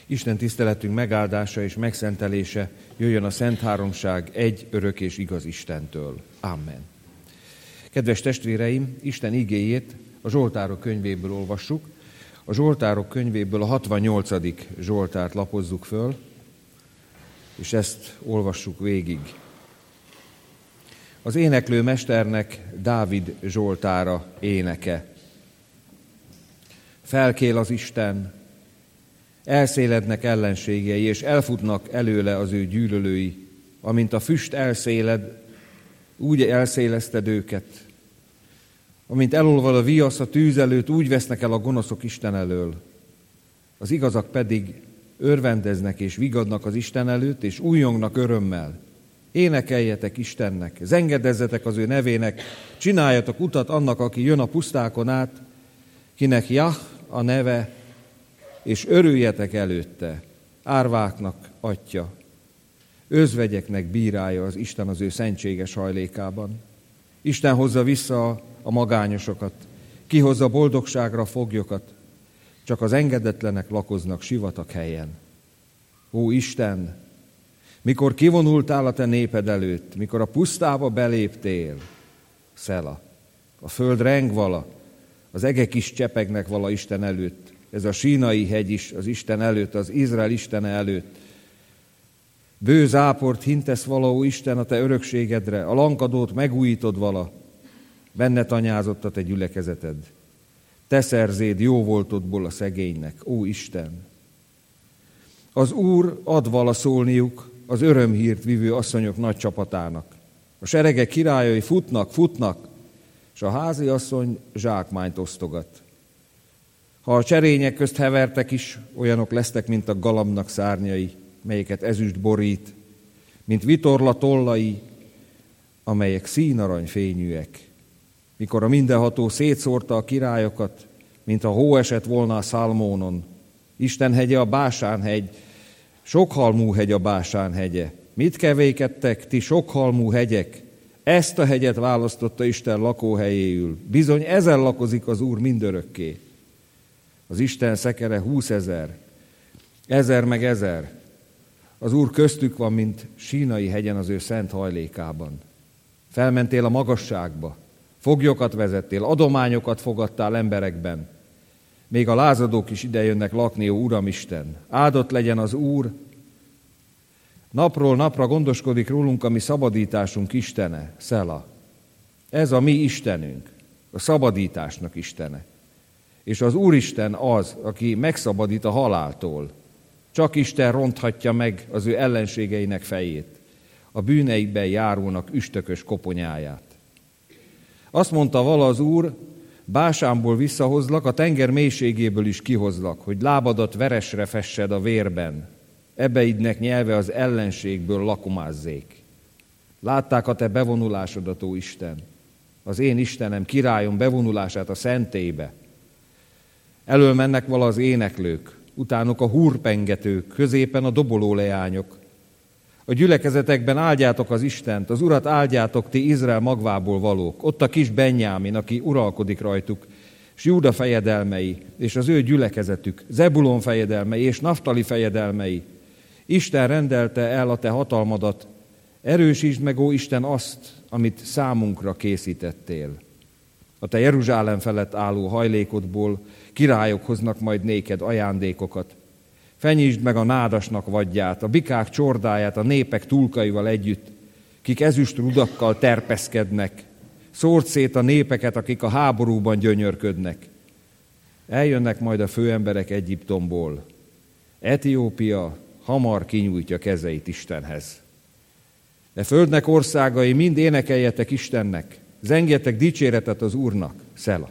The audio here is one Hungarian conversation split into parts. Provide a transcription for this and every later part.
Isten tiszteletünk megáldása és megszentelése jöjjön a Szent Háromság egy örök és igaz Istentől. Amen. Kedves testvéreim, Isten igéjét a Zsoltárok könyvéből olvassuk. A Zsoltárok könyvéből a 68. Zsoltárt lapozzuk föl, és ezt olvassuk végig. Az éneklő mesternek Dávid Zsoltára éneke. Felkél az Isten, elszélednek ellenségei, és elfutnak előle az ő gyűlölői. Amint a füst elszéled, úgy elszéleszted őket. Amint elolvad a viasz a tűz előtt, úgy vesznek el a gonoszok Isten elől. Az igazak pedig örvendeznek és vigadnak az Isten előtt, és újjongnak örömmel. Énekeljetek Istennek, zengedezzetek az ő nevének, csináljatok utat annak, aki jön a pusztákon át, kinek Jah a neve, és örüljetek előtte, árváknak atya. Özvegyeknek bírálja az Isten az ő szentséges hajlékában. Isten hozza vissza a magányosokat, kihozza boldogságra foglyokat, csak az engedetlenek lakoznak sivatag helyen. Ó Isten, mikor kivonultál a te néped előtt, mikor a pusztába beléptél, Szela, a föld reng vala, az egek is csepegnek vala Isten előtt, ez a Sínai hegy is az Isten előtt, az Izrael Istene előtt. Bő záport hintesz vala, ó Isten, a te örökségedre, a lankadót megújítod vala, benne tanyázott a te gyülekezeted. Te szerzéd jó voltodból a szegénynek, ó Isten. Az Úr ad vala szólniuk az örömhírt vivő asszonyok nagy csapatának. A seregek királyai futnak, és a házi asszony zsákmányt osztogat. Ha a cserények közt hevertek is, olyanok lesztek, mint a galambnak szárnyai, melyeket ezüst borít, mint vitorla tollai, amelyek színarany fényűek. Mikor a mindenható szétszórta a királyokat, mint a hó esett volna a Szalmónon. Isten hegye a Básánhegy, sokhalmú hegy a Básánhegye. Mit kevékedtek, ti sokhalmú hegyek? Ezt a hegyet választotta Isten lakóhelyéül. Bizony ezen lakozik az Úr mindörökké. Az Isten szekere 20 000, 1000 meg 1000. Az Úr köztük van, mint Sínai hegyen az ő szent hajlékában. Felmentél a magasságba, foglyokat vezettél, adományokat fogadtál emberekben. Még a lázadók is idejönnek lakni, ó Uramisten. Áldott legyen az Úr. Napról napra gondoskodik rólunk a mi szabadításunk Istene, Szela. Ez a mi Istenünk, a szabadításnak Istene. És az Úristen az, aki megszabadít a haláltól. Csak Isten ronthatja meg az ő ellenségeinek fejét, a bűneikben járónak üstökös koponyáját. Azt mondta vala az Úr, Básánból visszahozlak, a tenger mélységéből is kihozlak, hogy lábadat veresre fessed a vérben, ebeidnek nyelve az ellenségből lakomázzék. Látták a te bevonulásodat, ó Isten, az én Istenem, királyom bevonulását a szentélybe. Elől mennek vala az éneklők, utánuk a húrpengetők, középen a dobolóleányok. A gyülekezetekben áldjátok az Istent, az Urat áldjátok, ti Izrael magvából valók. Ott a kis Benjámin, aki uralkodik rajtuk, és Júda fejedelmei, és az ő gyülekezetük, Zebulon fejedelmei, és Naftali fejedelmei. Isten rendelte el a te hatalmadat, erősítsd meg, ó Isten, azt, amit számunkra készítettél. A te Jeruzsálem felett álló hajlékodból királyok hoznak majd néked ajándékokat. Fenyítsd meg a nádasnak vadját, a bikák csordáját a népek túlkaival együtt, kik ezüst rudakkal terpeszkednek. Szórd szét a népeket, akik a háborúban gyönyörködnek. Eljönnek majd a főemberek Egyiptomból. Etiópia hamar kinyújtja kezeit Istenhez. De földnek országai, mind énekeljetek Istennek, zengjetek dicséretet az Úrnak, Szela.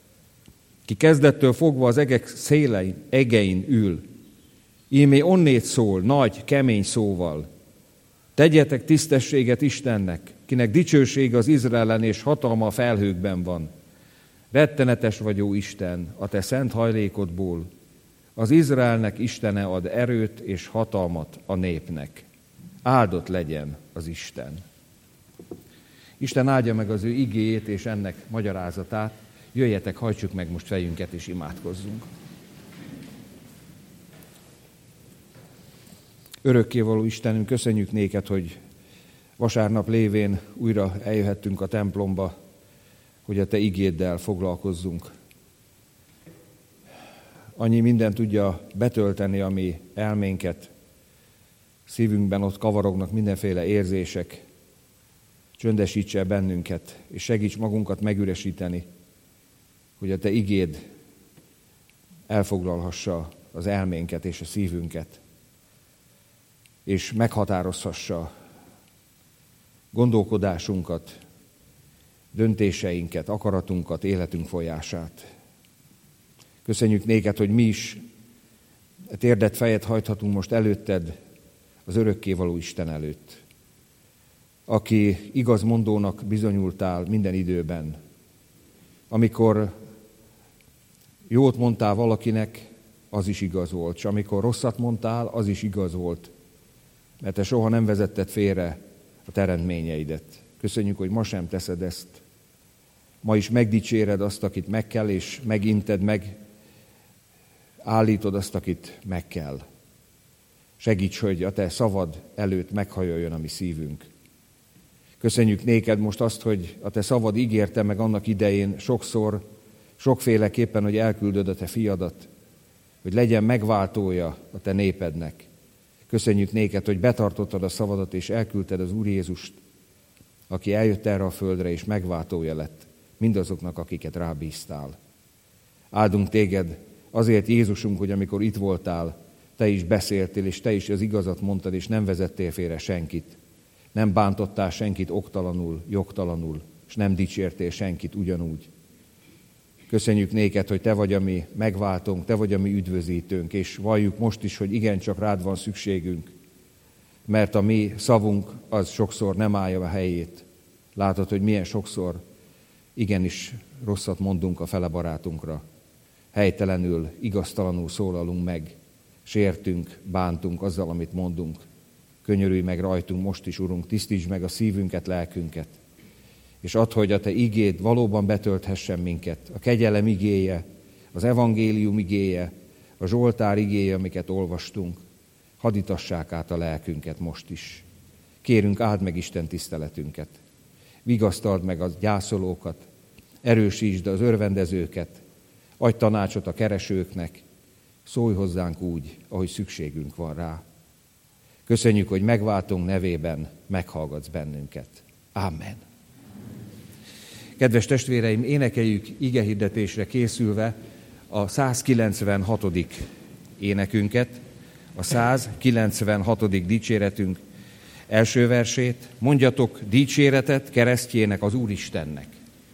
Ki kezdettől fogva az egek szélein, egein ül, ímé onnét szól, nagy, kemény szóval. Tegyetek tisztességet Istennek, kinek dicsősége az Izraelen és hatalma a felhőkben van. Rettenetes vagy, ó Isten, a te szent hajlékodból. Az Izraelnek Istene ad erőt és hatalmat a népnek. Áldott legyen az Isten. Isten áldja meg az ő igéjét és ennek magyarázatát. Jöjjetek, hajtsuk meg most fejünket és imádkozzunk. Örökkévaló Istenünk, köszönjük néked, hogy vasárnap lévén újra eljöhettünk a templomba, hogy a te igéddel foglalkozzunk. Annyi minden tudja betölteni a mi elménket, szívünkben ott kavarognak mindenféle érzések, csöndesítse bennünket, és segíts magunkat megüresíteni, hogy a te igéd elfoglalhassa az elménket és a szívünket, és meghatározhassa gondolkodásunkat, döntéseinket, akaratunkat, életünk folyását. Köszönjük néked, hogy mi is térdet, fejet hajthatunk most előtted, az örökkévaló Isten előtt, aki igazmondónak bizonyultál minden időben. Amikor jót mondtál valakinek, az is igaz volt, és amikor rosszat mondtál, az is igaz volt, mert te soha nem vezetted félre a teremtményeidet. Köszönjük, hogy ma sem teszed ezt. Ma is megdicséred azt, akit meg kell, és meginted, megállítod azt, akit meg kell. Segíts, hogy a te szavad előtt meghajoljon a mi szívünk. Köszönjük néked most azt, hogy a te szavad ígérte meg annak idején sokszor, sokféleképpen, hogy elküldöd a te fiadat, hogy legyen megváltója a te népednek. Köszönjük néked, hogy betartottad a szavadat, és elküldted az Úr Jézust, aki eljött erre a földre, és megváltója lett mindazoknak, akiket rábíztál. Áldunk téged azért, Jézusunk, hogy amikor itt voltál, te is beszéltél, és te is az igazat mondtad, és nem vezettél félre senkit. Nem bántottál senkit oktalanul, jogtalanul, és nem dicsértél senkit ugyanúgy. Köszönjük néked, hogy te vagy a mi megváltónk, te vagy a mi üdvözítőnk, és valljuk most is, hogy igencsak rád van szükségünk, mert a mi szavunk az sokszor nem állja a helyét. Látod, hogy milyen sokszor igenis rosszat mondunk a fele barátunkra. Helytelenül, igaztalanul szólalunk meg, sértünk, bántunk azzal, amit mondunk. Könyörülj meg rajtunk most is, Urunk, tisztítsd meg a szívünket, lelkünket, és add, hogy a te igéd valóban betölthessen minket. A kegyelem igéje, az evangélium igéje, a Zsoltár igéje, amiket olvastunk, hadítassák át a lelkünket most is. Kérünk, áld meg Isten tiszteletünket, vigasztald meg a gyászolókat, erősítsd az örvendezőket, adj tanácsot a keresőknek, szólj hozzánk úgy, ahogy szükségünk van rá. Köszönjük, hogy megváltunk nevében meghallgatsz bennünket. Amen. Kedves testvéreim, énekeljük igehirdetésre készülve a 196. énekünket, a 196. dicséretünk első versét. Mondjatok dicséretet keresztjének, az Úristennek.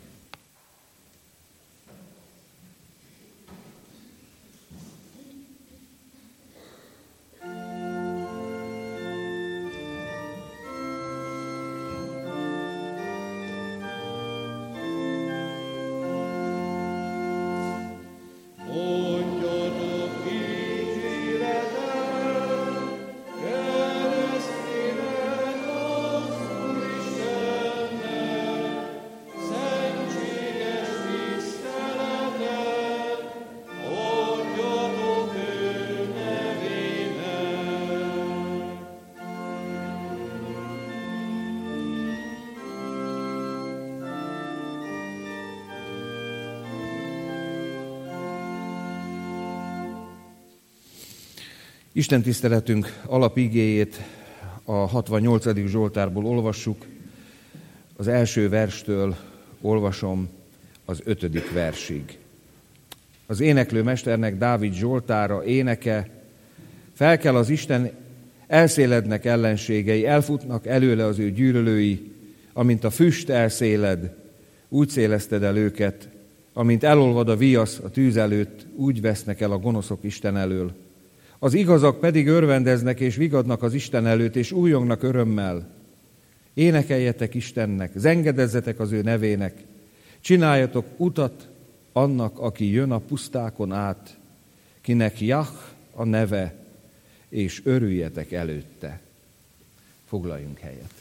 Isten tiszteletünk alapigéjét a 68. Zsoltárból olvassuk. Az első verstől olvasom az 5. versig. Az éneklő mesternek Dávid zsoltára éneke: felkel az Isten, elszélednek ellenségei, elfutnak előle az ő gyűlölői, amint a füst elszéled, úgy széleszted el őket, amint elolvad a viasz a tűz előtt, úgy vesznek el a gonoszok Isten elől. Az igazak pedig örvendeznek és vigadnak az Isten előtt, és újongnak örömmel. Énekeljetek Istennek, zengedezzetek az ő nevének, csináljatok utat annak, aki jön a pusztákon át, kinek Jah a neve, és örüljetek előtte. Foglaljunk helyet.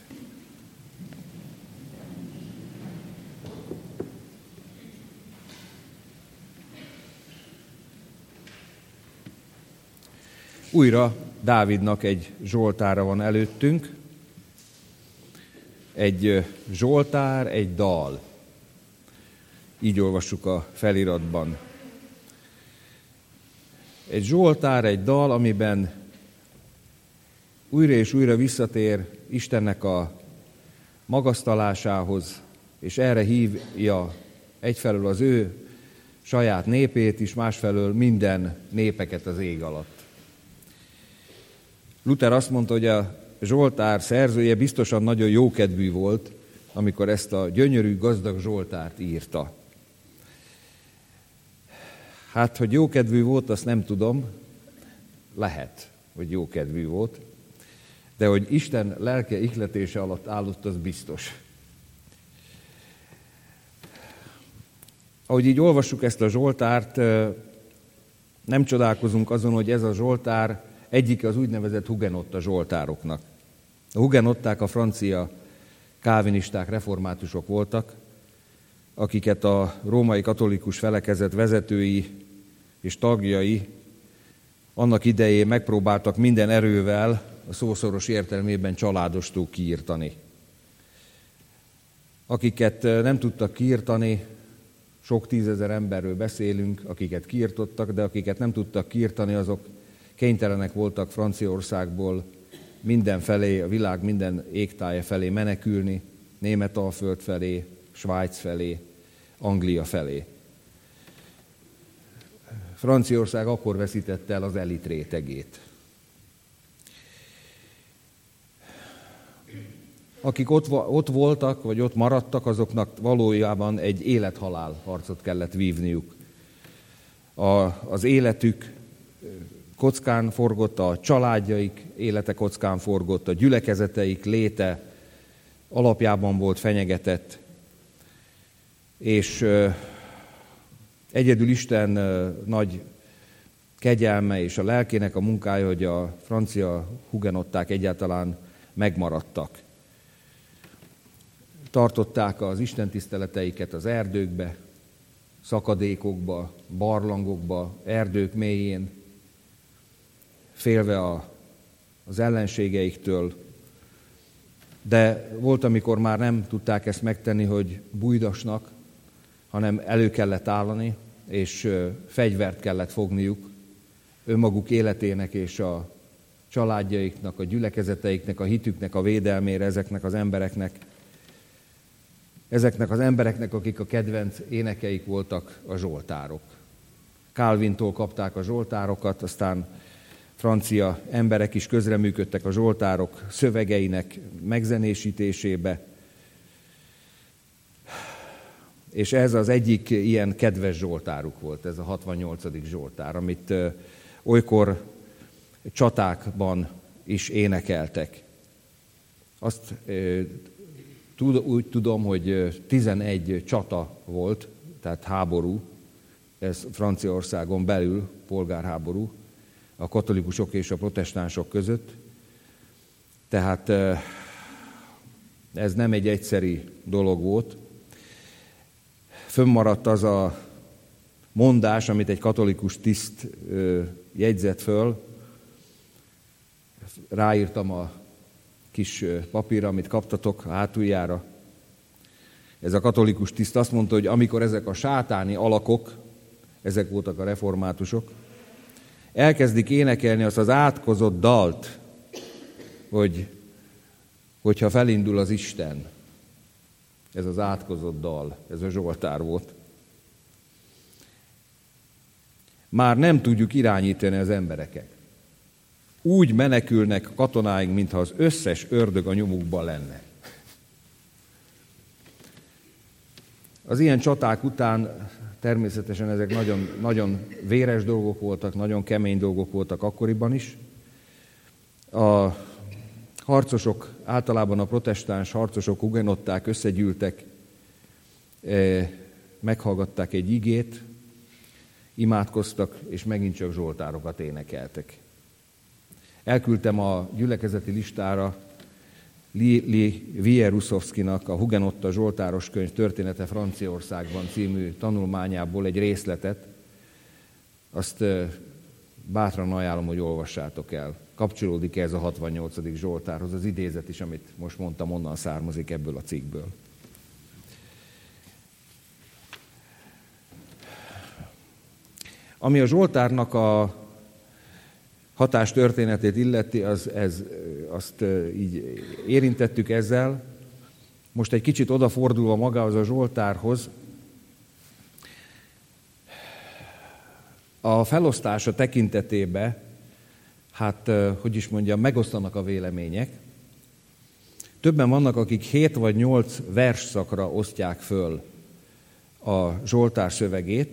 Újra Dávidnak egy zsoltára van előttünk. Egy zsoltár, egy dal. Így olvassuk a feliratban. Egy zsoltár, egy dal, amiben újra és újra visszatér Istennek a magasztalásához, és erre hívja egyfelől az ő saját népét is, másfelől minden népeket az ég alatt. Luther azt mondta, hogy a zsoltár szerzője biztosan nagyon jókedvű volt, amikor ezt a gyönyörű, gazdag zsoltárt írta. Hát, hogy jókedvű volt, azt nem tudom, lehet, hogy jókedvű volt, de hogy Isten lelke ihletése alatt állott, az biztos. Ahogy így olvassuk ezt a zsoltárt, nem csodálkozunk azon, hogy ez a zsoltár egyike az úgynevezett hugenotta zsoltároknak. A hugenották a francia kálvinisták, reformátusok voltak, akiket a római katolikus felekezet vezetői és tagjai annak idején megpróbáltak minden erővel, a szószoros értelmében családostól kiirtani. Akiket nem tudtak kiirtani, sok tízezer emberről beszélünk, akiket kiirtottak, de akiket nem tudtak kiirtani, azok kénytelenek voltak Franciaországból mindenfelé, a világ minden égtája felé menekülni, Németalföld felé, Svájc felé, Anglia felé. Franciaország akkor veszítette el az elit rétegét. Akik ott voltak, vagy ott maradtak, azoknak valójában egy élet-halál harcot kellett vívniuk. Az életük kockán forgott, a családjaik élete kockán forgott, a gyülekezeteik léte alapjában volt fenyegetett, és egyedül Isten nagy kegyelme és a lelkének a munkája, hogy a francia hugenották egyáltalán megmaradtak. Tartották az istentiszteleteiket az erdőkbe, szakadékokba, barlangokba, erdők mélyén, félve az ellenségeiktől, de volt, amikor már nem tudták ezt megtenni, hogy bújdasnak, hanem elő kellett állani, és fegyvert kellett fogniuk önmaguk életének és a családjaiknak, a gyülekezeteiknek, a hitüknek a védelmére ezeknek az embereknek, akik a kedvenc énekeik voltak, a zsoltárok. Calvintól kapták a zsoltárokat, aztán francia emberek is közreműködtek a zsoltárok szövegeinek megzenésítésébe, és ez az egyik ilyen kedves zsoltáruk volt, ez a 68. zsoltár, amit olykor csatákban is énekeltek. Azt úgy tudom, hogy 11 csata volt, tehát háború, ez Franciaországon belül polgárháború, a katolikusok és a protestánsok között. Tehát ez nem egy egyszeri dolog volt. Fönnmaradt az a mondás, amit egy katolikus tiszt jegyzett föl. Ráírtam a kis papírra, amit kaptatok a hátuljára. Ez a katolikus tiszt azt mondta, hogy amikor ezek a sátáni alakok, ezek voltak a reformátusok, elkezdik énekelni azt az átkozott dalt, hogyha felindul az Isten. Ez az átkozott dal, ez a zsoltár volt. Már nem tudjuk irányítani az embereket. Úgy menekülnek a katonáink, mintha az összes ördög a nyomukban lenne. Az ilyen csaták után természetesen ezek nagyon, nagyon véres dolgok voltak, nagyon kemény dolgok voltak akkoriban is. A harcosok, általában a protestáns harcosok, hugenották összegyűltek, meghallgatták egy igét, imádkoztak, és megint csak zsoltárokat énekeltek. Elküldtem a gyülekezeti listára Li Wieruszowskinak a Hugenotta zsoltáros könyv története Franciaországban című tanulmányából egy részletet. Azt bátran ajánlom, hogy olvassátok el. Kapcsolódik ez a 68. Zsoltárhoz, az idézet is, amit most mondtam, onnan származik ebből a cikkből. Ami a Zsoltárnak a hatástörténetét illeti, azt így érintettük ezzel. Most egy kicsit odafordulva magához a Zsoltárhoz, a felosztása tekintetében, megosztanak a vélemények. Többen vannak, akik 7 vagy 8 versszakra osztják föl a Zsoltár szövegét.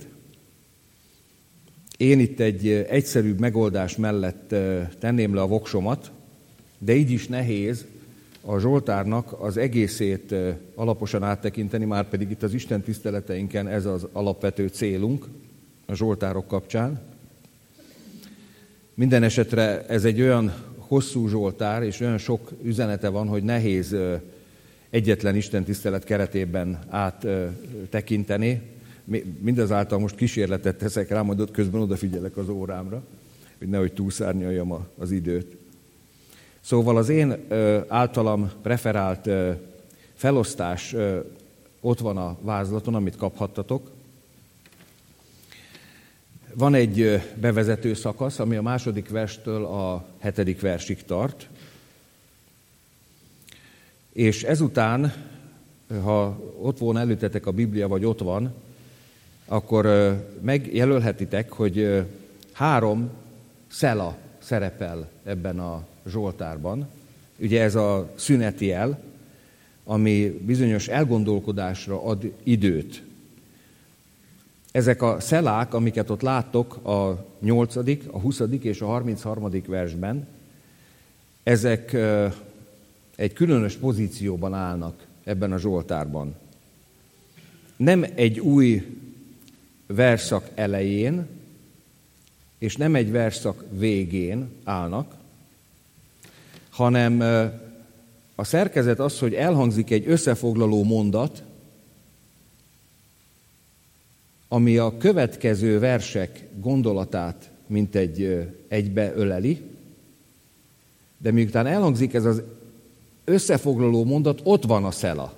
Én itt egy egyszerűbb megoldás mellett tenném le a voksomat, de így is nehéz a Zsoltárnak az egészét alaposan áttekinteni, már pedig itt az Isten tiszteleteinken ez az alapvető célunk a Zsoltárok kapcsán. Minden esetre ez egy olyan hosszú Zsoltár, és olyan sok üzenete van, hogy nehéz egyetlen Isten tisztelet keretében áttekinteni. Mindazáltal most kísérletet teszek rá, majd ott közben odafigyelek az órámra, hogy nehogy túlszárnyaljam az időt. Szóval az én általam preferált felosztás ott van a vázlaton, amit kaphattatok. Van egy bevezető szakasz, ami a 2. verstől a 7. versig tart, és ezután, ha ott volna előttetek a Biblia, vagy ott van, akkor megjelölhetitek, hogy 3 szela szerepel ebben a Zsoltárban. Ugye ez a szüneti jel, ami bizonyos elgondolkodásra ad időt. Ezek a szelák, amiket ott láttok a 8., a 20. és a 33. versben, ezek egy különös pozícióban állnak ebben a Zsoltárban. Nem egy új versszak elején, és nem egy versszak végén állnak, hanem a szerkezet az, hogy elhangzik egy összefoglaló mondat, ami a következő versek gondolatát mint egybe öleli, de miután elhangzik ez az összefoglaló mondat, ott van a szela.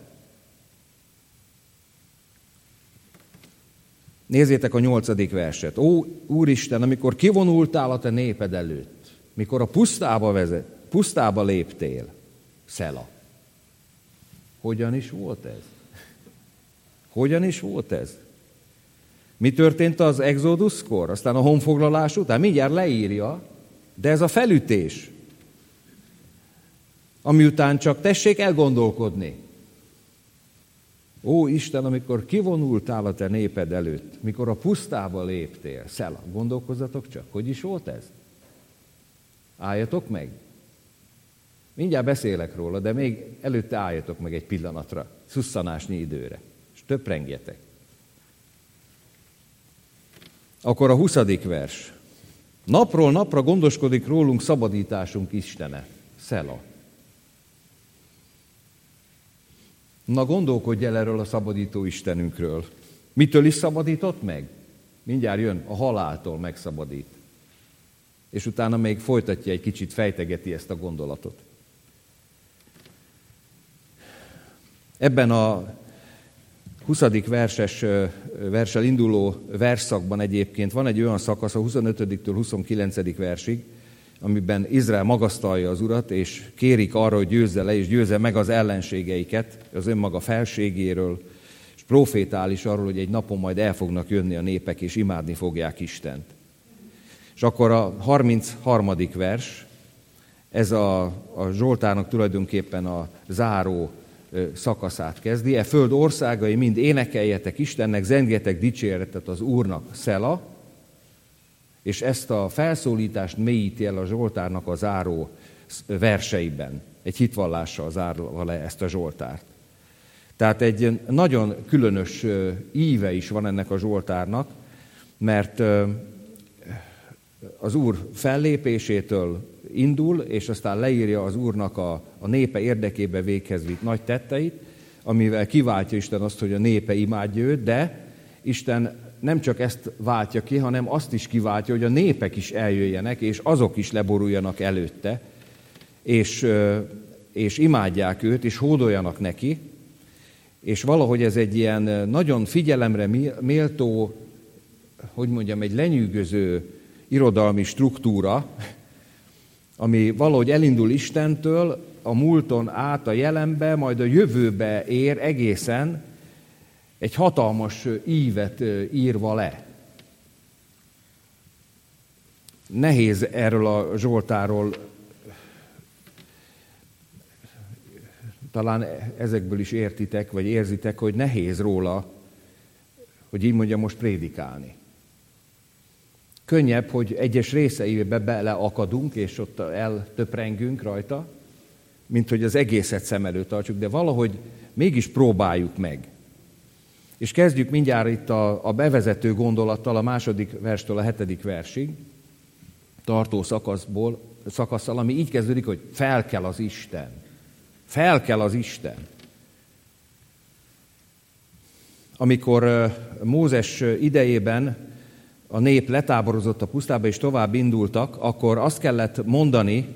Nézzétek a 8. verset. Ó, Úristen, amikor kivonultál a te néped előtt, mikor a pusztába léptél, szela. Hogyan is volt ez? Hogyan is volt ez? Mi történt az exoduskor, aztán a honfoglalás után? Mindjárt leírja, de ez a felütés, ami után csak tessék elgondolkodni. Ó, Isten, amikor kivonultál a te néped előtt, mikor a pusztába léptél, szela, gondolkozzatok csak, hogy is volt ez? Álljatok meg. Mindjárt beszélek róla, de még előtte álljatok meg egy pillanatra, szusszanásnyi időre, és töprengjetek. Akkor a 20. vers. Napról napra gondoskodik rólunk szabadításunk Istene. Szela. Na, gondolkodj el erről a szabadító Istenünkről. Mitől is szabadított meg? Mindjárt jön, a haláltól megszabadít. És utána még folytatja, egy kicsit fejtegeti ezt a gondolatot. Ebben a 20. verssel induló versszakban egyébként van egy olyan szakasz, a 25-től 29. versig, amiben Izrael magasztalja az Urat, és kérik arra, hogy győzze le, és győzze meg az ellenségeiket az önmaga felségéről, és profétál is arról, hogy egy napon majd el fognak jönni a népek, és imádni fogják Istent. És akkor a 33. vers, ez a Zsoltárnak tulajdonképpen a záró szakaszát kezdi. E föld országai mind énekeljetek Istennek, zengjetek dicséretet az Úrnak, szela, és ezt a felszólítást mélyíti el a Zsoltárnak a záró verseiben. Egy hitvallással zárva le ezt a Zsoltárt. Tehát egy nagyon különös íve is van ennek a Zsoltárnak, mert az Úr fellépésétől indul, és aztán leírja az Úrnak a népe érdekébe véghez vitt nagy tetteit, amivel kiváltja Isten azt, hogy a népe imádja őt, de Isten nem csak ezt váltja ki, hanem azt is kiváltja, hogy a népek is eljöjjenek, és azok is leboruljanak előtte, és imádják őt, és hódoljanak neki, és valahogy ez egy ilyen nagyon figyelemre méltó, egy lenyűgöző irodalmi struktúra, ami valahogy elindul Istentől, a múlton át a jelenbe, majd a jövőbe ér egészen egy hatalmas ívet írva le. Nehéz erről a Zsoltárról, talán ezekből is értitek, vagy érzitek, hogy nehéz róla, hogy így mondjam, most prédikálni. Könnyebb, hogy egyes részeibe beleakadunk, és ott eltöprengünk rajta, mint hogy az egészet szem előtt tartsuk, de valahogy mégis próbáljuk meg. És kezdjük mindjárt itt a bevezető gondolattal, a 2. verstől a 7. versig tartó szakasszal, ami így kezdődik, hogy felkel az Isten. Felkel az Isten. Amikor Mózes idejében a nép letáborozott a pusztába, és tovább indultak, akkor azt kellett mondani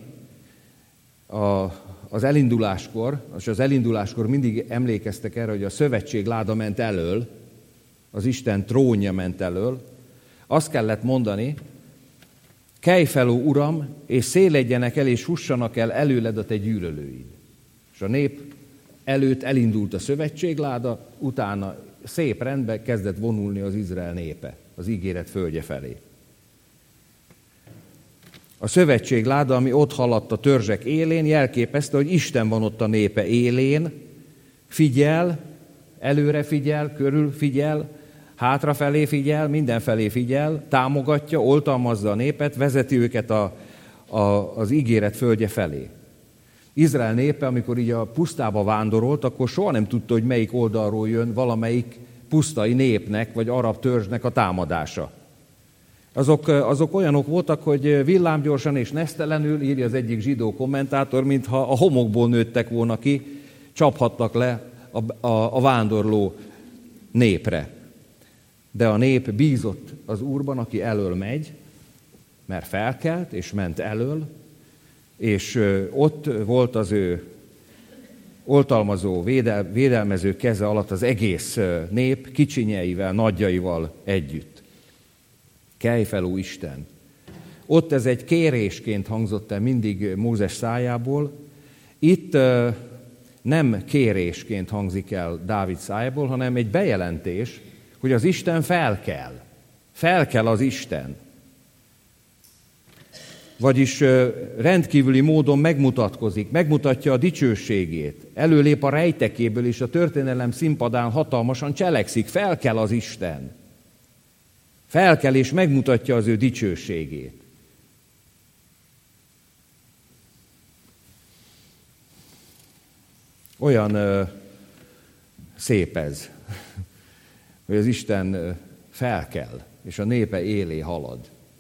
az elinduláskor, és az elinduláskor mindig emlékeztek erre, hogy a szövetség láda ment elől, az Isten trónja ment elől, azt kellett mondani, kelj fel, ó Uram, és széledjenek el, és hussanak el előled a te gyűlölőid. És a nép előtt elindult a szövetségláda, utána szép rendben kezdett vonulni az Izrael népe, az ígéret földje felé. A szövetségláda, ami ott haladt a törzsek élén, jelképezte, hogy Isten van ott a népe élén, figyel, előre figyel, körül figyel, hátrafelé figyel, mindenfelé figyel, támogatja, oltalmazza a népet, vezeti őket az ígéret földje felé. Izrael népe, amikor így a pusztába vándorolt, akkor soha nem tudta, hogy melyik oldalról jön valamelyik pusztai népnek, vagy arab törzsnek a támadása. Azok olyanok voltak, hogy villámgyorsan és nesztelenül, írja az egyik zsidó kommentátor, mintha a homokból nőttek volna ki, csaphattak le a vándorló népre. De a nép bízott az Úrban, aki elől megy, mert felkelt és ment elől, és ott volt az ő oltalmazó, védelmező keze alatt az egész nép, kicsinyeivel, nagyjaival együtt. Kelj fel, ó Isten! Ott ez egy kérésként hangzott el mindig Mózes szájából, itt nem kérésként hangzik el Dávid szájából, hanem egy bejelentés, hogy az Isten felkel. Felkel az Isten. Vagyis rendkívüli módon megmutatkozik, megmutatja a dicsőségét, előlép a rejtekéből, és a történelem színpadán hatalmasan cselekszik, felkel az Isten. Felkel és megmutatja az ő dicsőségét. Olyan szép ez, hogy az Isten felkel, és a népe élé halad.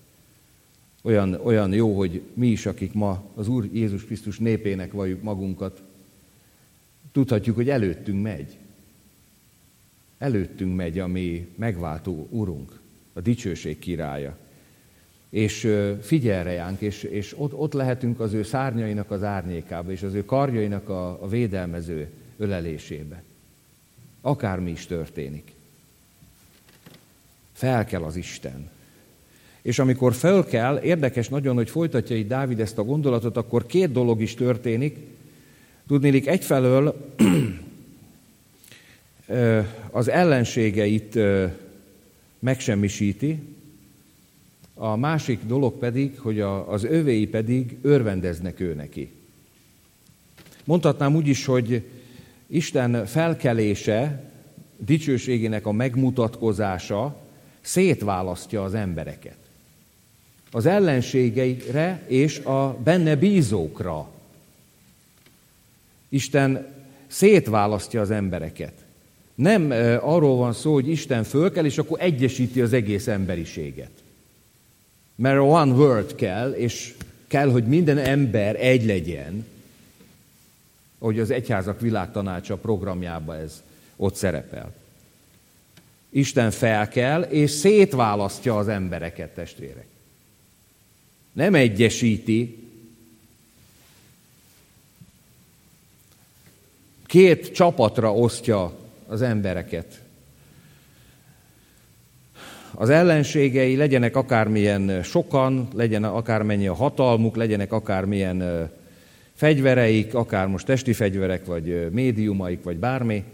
Olyan jó, hogy mi is, akik ma az Úr Jézus Krisztus népének valljuk magunkat, tudhatjuk, hogy előttünk megy. Előttünk megy a mi megváltó Urunk, a dicsőség királya. És figyel ránk, és ott lehetünk az ő szárnyainak az árnyékába, és az ő karjainak a védelmező ölelésébe. Akármi is történik. Felkel az Isten. És amikor fölkel, érdekes nagyon, hogy folytatja itt Dávid ezt a gondolatot, akkor 2 dolog is történik. Tudniillik, egyfelől az ellenségeit megsemmisíti, a másik dolog pedig, hogy az övéi pedig örvendeznek ő neki. Mondhatnám úgy is, hogy Isten felkelése, dicsőségének a megmutatkozása szétválasztja az embereket. Az ellenségeire és a benne bízókra. Isten szétválasztja az embereket. Nem arról van szó, hogy Isten fölkel, és akkor egyesíti az egész emberiséget. Mert one world kell, és kell, hogy minden ember egy legyen, ahogy az Egyházak Világtanácsa programjában ez ott szerepel. Isten felkel, és szétválasztja az embereket, testvérek. Nem egyesíti. Két csapatra osztja az embereket. Az ellenségei legyenek akármilyen sokan, legyen akármennyi a hatalmuk, legyenek akármilyen fegyvereik, akár most testi fegyverek, vagy médiumaik, vagy bármi.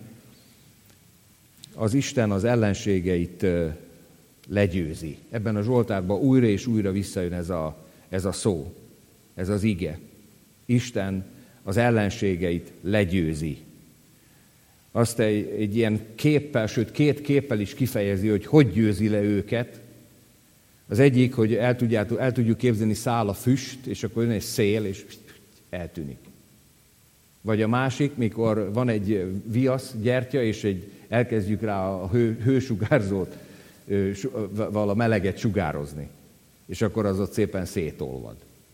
Az Isten az ellenségeit legyőzi. Ebben a Zsoltárban újra és újra visszajön ez a szó, ez az ige. Isten az ellenségeit legyőzi. Azt egy ilyen képpel, sőt 2 képpel is kifejezi, hogy győzi le őket. Az egyik, hogy el tudjuk képzelni, száll a füst, és akkor jön egy szél, és eltűnik. Vagy a másik, mikor van egy viasz gyertya, és elkezdjük rá a hősugárzót, vala meleget sugározni, és akkor az ott szépen szétolvad.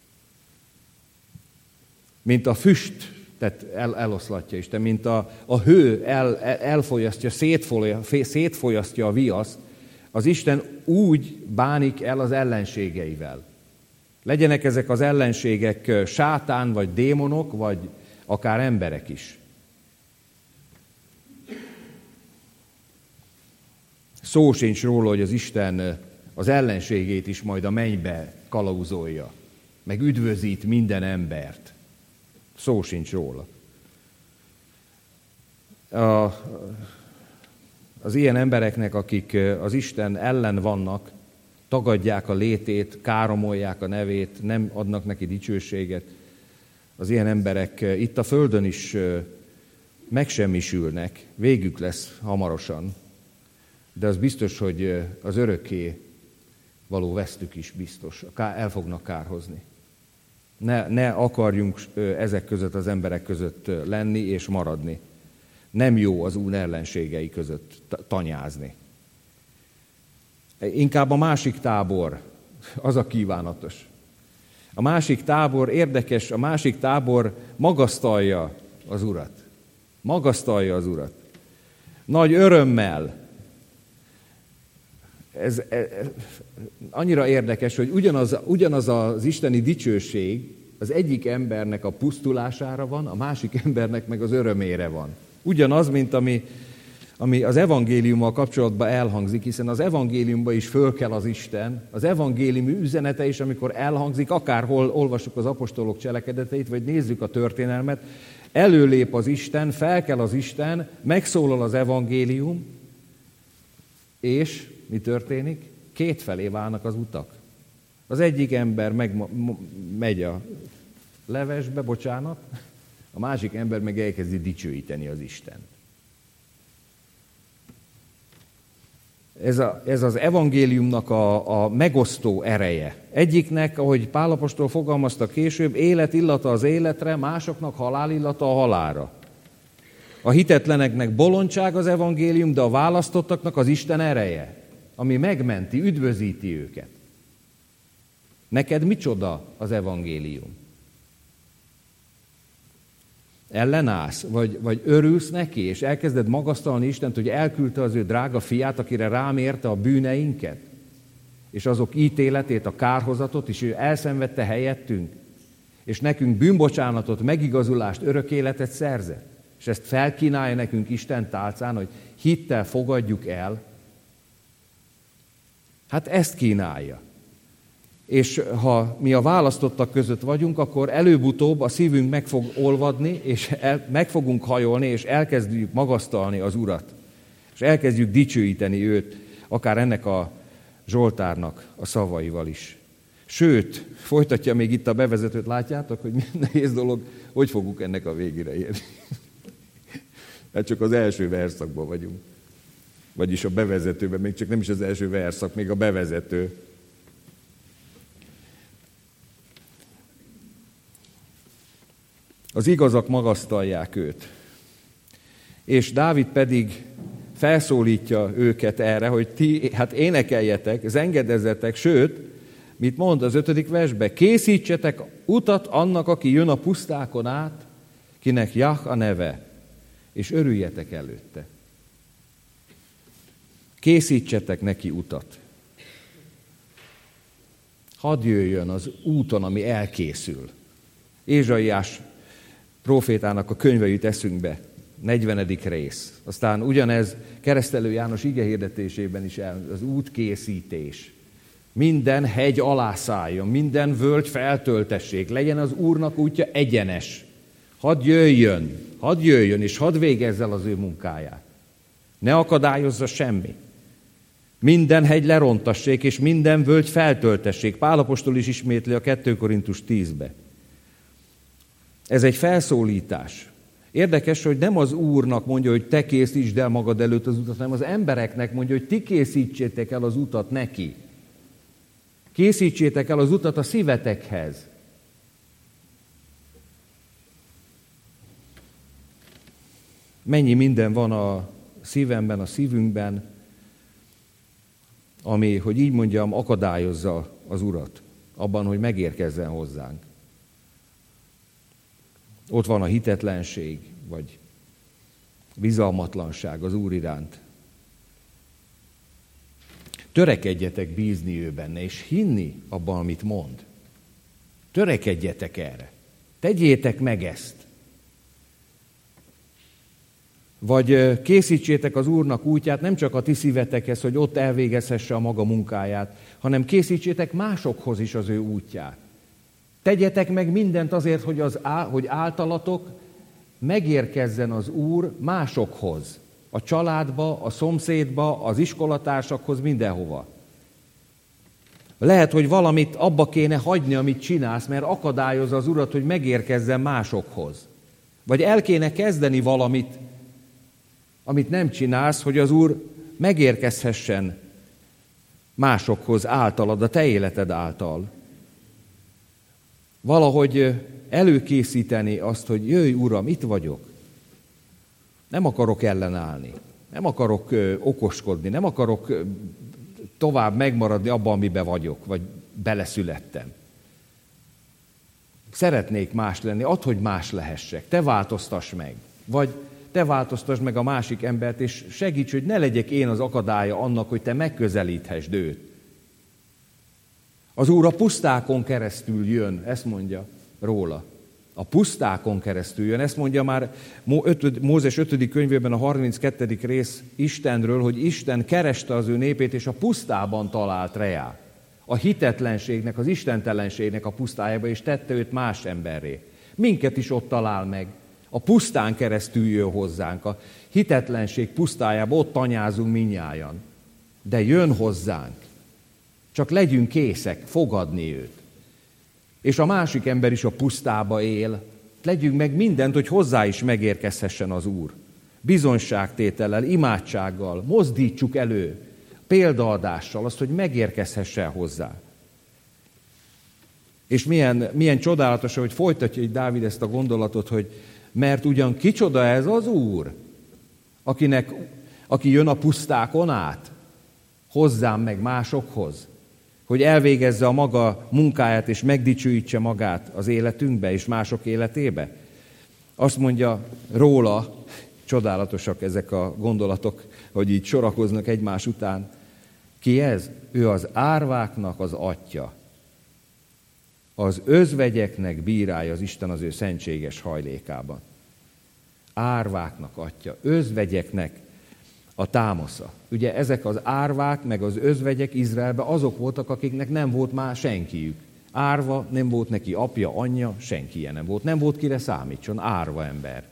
Mint a füst, tehát eloszlatja Isten, mint a hő elfolyasztja, szétfolyasztja a viaszt, az Isten úgy bánik el az ellenségeivel. Legyenek ezek az ellenségek sátán, vagy démonok, vagy akár emberek is. Szó sincs róla, hogy az Isten az ellenségét is majd a mennybe kalauzolja, meg üdvözít minden embert. Szó sincs róla. Az ilyen embereknek, akik az Isten ellen vannak, tagadják a létét, káromolják a nevét, nem adnak neki dicsőséget, az ilyen emberek itt a földön is megsemmisülnek, végük lesz hamarosan, de az biztos, hogy az örökké való vesztük is biztos, el fognak kárhozni. Ne akarjunk ezek között az emberek között lenni és maradni. Nem jó az Úr ellenségei között tanyázni. Inkább a másik tábor, az a kívánatos. A másik tábor érdekes, a másik tábor magasztalja az Urat. Magasztalja az Urat. Nagy örömmel. Ez annyira érdekes, hogy ugyanaz az isteni dicsőség az egyik embernek a pusztulására van, a másik embernek meg az örömére van. Ugyanaz, mint ami az evangéliummal kapcsolatban elhangzik, hiszen az evangéliumban is fölkel az Isten, az evangélium üzenete is, amikor elhangzik, akárhol olvassuk az apostolok cselekedeteit, vagy nézzük a történelmet, előlép az Isten, felkel az Isten, megszólal az evangélium, és mi történik? Kétfelé válnak az utak. Az egyik ember megy a levesbe, a másik ember meg elkezdi dicsőíteni az Istent. Ez az evangéliumnak a megosztó ereje. Egyiknek, ahogy Pál apostol fogalmazta később, élet illata az életre, másoknak halál illata a halálra. A hitetleneknek bolondság az evangélium, de a választottaknak az Isten ereje, ami megmenti, üdvözíti őket. Neked micsoda az evangélium? Ellenállsz, vagy örülsz neki, és elkezded magasztalni Istent, hogy elküldte az ő drága fiát, akire rám érte a bűneinket, és azok ítéletét, a kárhozatot, és ő elszenvedte helyettünk, és nekünk bűnbocsánatot, megigazulást, örök életet szerzett. És ezt felkínálja nekünk Isten tálcán, hogy hittel fogadjuk el. Hát ezt kínálja. És ha mi a választottak között vagyunk, akkor előbb-utóbb a szívünk meg fog olvadni, és meg fogunk hajolni, és elkezdjük magasztalni az Urat. És elkezdjük dicsőíteni őt, akár ennek a Zsoltárnak a szavaival is. Sőt, folytatja még itt a bevezetőt, látjátok, hogy nehéz dolog, hogy fogunk ennek a végére érni. Hát csak az első verszakban vagyunk. Vagyis a bevezetőben, még csak nem is az első verszak, még a bevezető. Az igazak magasztalják őt. És Dávid pedig felszólítja őket erre, hogy ti hát énekeljetek, zengedezzetek, sőt, mit mond az 5. versben? Készítsetek utat annak, aki jön a pusztákon át, kinek Jah a neve, és örüljetek előtte. Készítsetek neki utat. Hadd jöjjön az úton, ami elkészül. Ézsaiás prófétának a könyve jut eszünkbe, 40. rész. Aztán ugyanez Keresztelő János igehirdetésében is az útkészítés. Minden hegy alá szálljon, minden völgy feltöltessék, legyen az Úrnak útja egyenes. Hadd jöjjön, és hadd végezz el az ő munkáját. Ne akadályozza semmi. Minden hegy lerontassék, és minden völgy feltöltessék. Pál apostol is ismétli a 2 Korintus 10-be. Ez egy felszólítás. Érdekes, hogy nem az Úrnak mondja, hogy te készítsd el magad előtt az utat, hanem az embereknek mondja, hogy ti készítsétek el az utat neki. Készítsétek el az utat a szívetekhez. Mennyi minden van a szívemben, a szívünkben, ami, hogy így mondjam, akadályozza az Urat abban, hogy megérkezzen hozzánk. Ott van a hitetlenség, vagy bizalmatlanság az Úr iránt. Törekedjetek bízni ő benne, és hinni abban, amit mond. Törekedjetek erre. Tegyétek meg ezt. Vagy készítsétek az Úrnak útját nem csak a ti szívetekhez, hogy ott elvégezhesse a maga munkáját, hanem készítsétek másokhoz is az ő útját. Tegyetek meg mindent azért, hogy általatok megérkezzen az Úr másokhoz. A családba, a szomszédba, az iskolatársakhoz, mindenhova. Lehet, hogy valamit abba kéne hagyni, amit csinálsz, mert akadályozza az Urat, hogy megérkezzen másokhoz. Vagy el kéne kezdeni valamit, amit nem csinálsz, hogy az Úr megérkezhessen másokhoz általad, a te életed által. Valahogy előkészíteni azt, hogy jöjj, Uram, itt vagyok. Nem akarok ellenállni, nem akarok okoskodni, nem akarok tovább megmaradni abban, amiben vagyok, vagy beleszülettem. Szeretnék más lenni, add, hogy más lehessek, te változtass meg, vagy te változtasd meg a másik embert, és segíts, hogy ne legyek én az akadálya annak, hogy te megközelíthessd őt. Az Úr a pusztákon keresztül jön, ezt mondja róla. A pusztákon keresztül jön, ezt mondja már Mózes 5. könyvében a 32. rész Istenről, hogy Isten kereste az ő népét, és a pusztában talált reá. A hitetlenségnek, az istentelenségnek a pusztájába, és tette őt más emberré. Minket is ott talál meg. A pusztán keresztül jön hozzánk, a hitetlenség pusztájába, ott tanyázunk mindnyájan. De jön hozzánk. Csak legyünk készek fogadni őt. És a másik ember is a pusztába él. Legyünk meg mindent, hogy hozzá is megérkezhessen az Úr. Bizonyságtétellel, imádsággal, mozdítsuk elő, példaadással azt, hogy megérkezhessen hozzá. És milyen csodálatos, hogy folytatja így Dávid ezt a gondolatot, hogy mert ugyan kicsoda ez az Úr, aki jön a pusztákon át, hozzám meg másokhoz, hogy elvégezze a maga munkáját és megdicsőítse magát az életünkbe és mások életébe. Azt mondja róla, csodálatosak ezek a gondolatok, hogy így sorakoznak egymás után. Ki ez? Ő az árváknak az atya. Az özvegyeknek bírálja az Isten az ő szentséges hajlékában. Árváknak atya, özvegyeknek a támasza. Ugye ezek az árvák, meg az özvegyek Izraelben azok voltak, akiknek nem volt már senkiük. Árva, nem volt neki apja, anyja, senkije nem volt. Nem volt kire számítson, árva ember.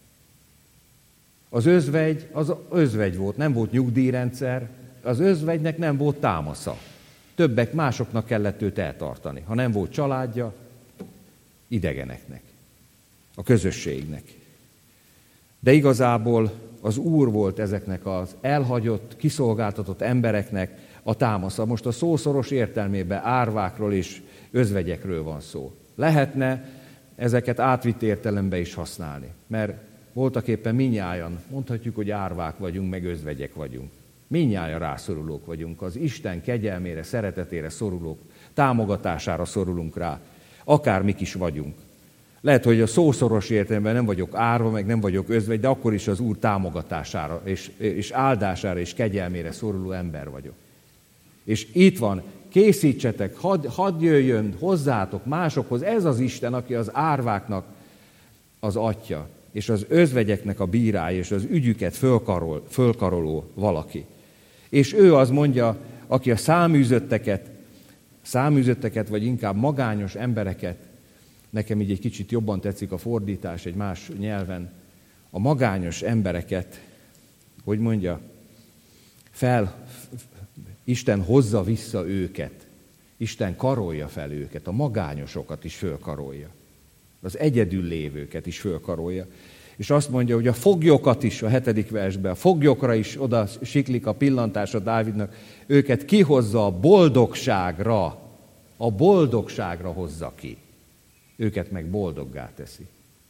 Az özvegy, az özvegy volt, nem volt nyugdíjrendszer, az özvegynek nem volt támasza. Többek másoknak kellett őt eltartani. Ha nem volt családja, idegeneknek, a közösségnek. De igazából az Úr volt ezeknek az elhagyott, kiszolgáltatott embereknek a támasza. Most a szószoros értelmében árvákról és özvegyekről van szó. Lehetne ezeket átvitt értelembe is használni, mert voltaképpen mindnyájan mondhatjuk, hogy árvák vagyunk, meg özvegyek vagyunk. Mindnyájan rászorulók vagyunk, az Isten kegyelmére, szeretetére szorulók, támogatására szorulunk rá, akármik is vagyunk. Lehet, hogy a szószoros értelemben nem vagyok árva, meg nem vagyok özvegy, de akkor is az Úr támogatására, és áldására és kegyelmére szoruló ember vagyok. És itt van, készítsetek, hadd jöjjön hozzátok másokhoz, ez az Isten, aki az árváknak az atya, és az özvegyeknek a bírája, és az ügyüket fölkaroló valaki. És ő az mondja, aki a száműzötteket, vagy inkább magányos embereket, nekem így egy kicsit jobban tetszik a fordítás egy más nyelven, a magányos embereket, hogy mondja, Isten hozza vissza őket, Isten karolja fel őket, a magányosokat is fölkarolja, az egyedül lévőket is fölkarolja. És azt mondja, hogy a foglyokat is, a 7. versben, a foglyokra is oda siklik a pillantása Dávidnak, őket kihozza a boldogságra hozza ki. Őket meg boldoggá teszi.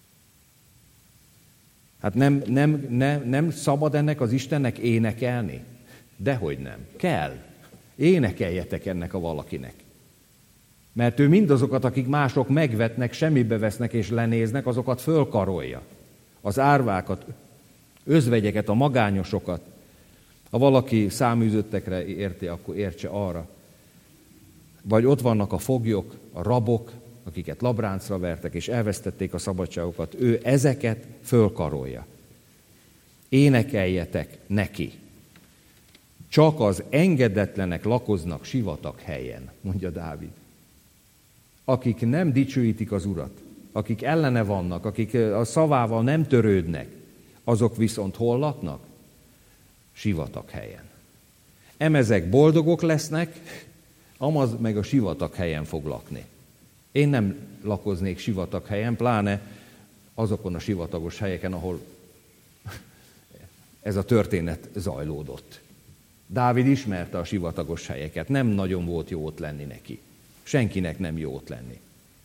Hát nem szabad ennek az Istennek énekelni? Dehogy nem. Kell. Énekeljetek ennek a valakinek. Mert ő mindazokat, akik mások megvetnek, semmibe vesznek és lenéznek, azokat fölkarolja. Az árvákat, özvegyeket, a magányosokat. Ha valaki száműzöttekre érti, akkor értse arra. Vagy ott vannak a foglyok, a rabok, akiket labráncra vertek, és elvesztették a szabadságokat. Ő ezeket fölkarolja. Énekeljetek neki. Csak az engedetlenek lakoznak sivatag helyen, mondja Dávid. Akik nem dicsőítik az Urat, akik ellene vannak, akik a szavával nem törődnek, azok viszont hol laknak? Sivatag helyen. Ezek boldogok lesznek, amaz meg a sivatag helyen fog lakni. Én nem lakoznék sivatag helyen, pláne azokon a sivatagos helyeken, ahol ez a történet zajlódott. Dávid ismerte a sivatagos helyeket, nem nagyon volt jó ott lenni neki. Senkinek nem jó ott lenni.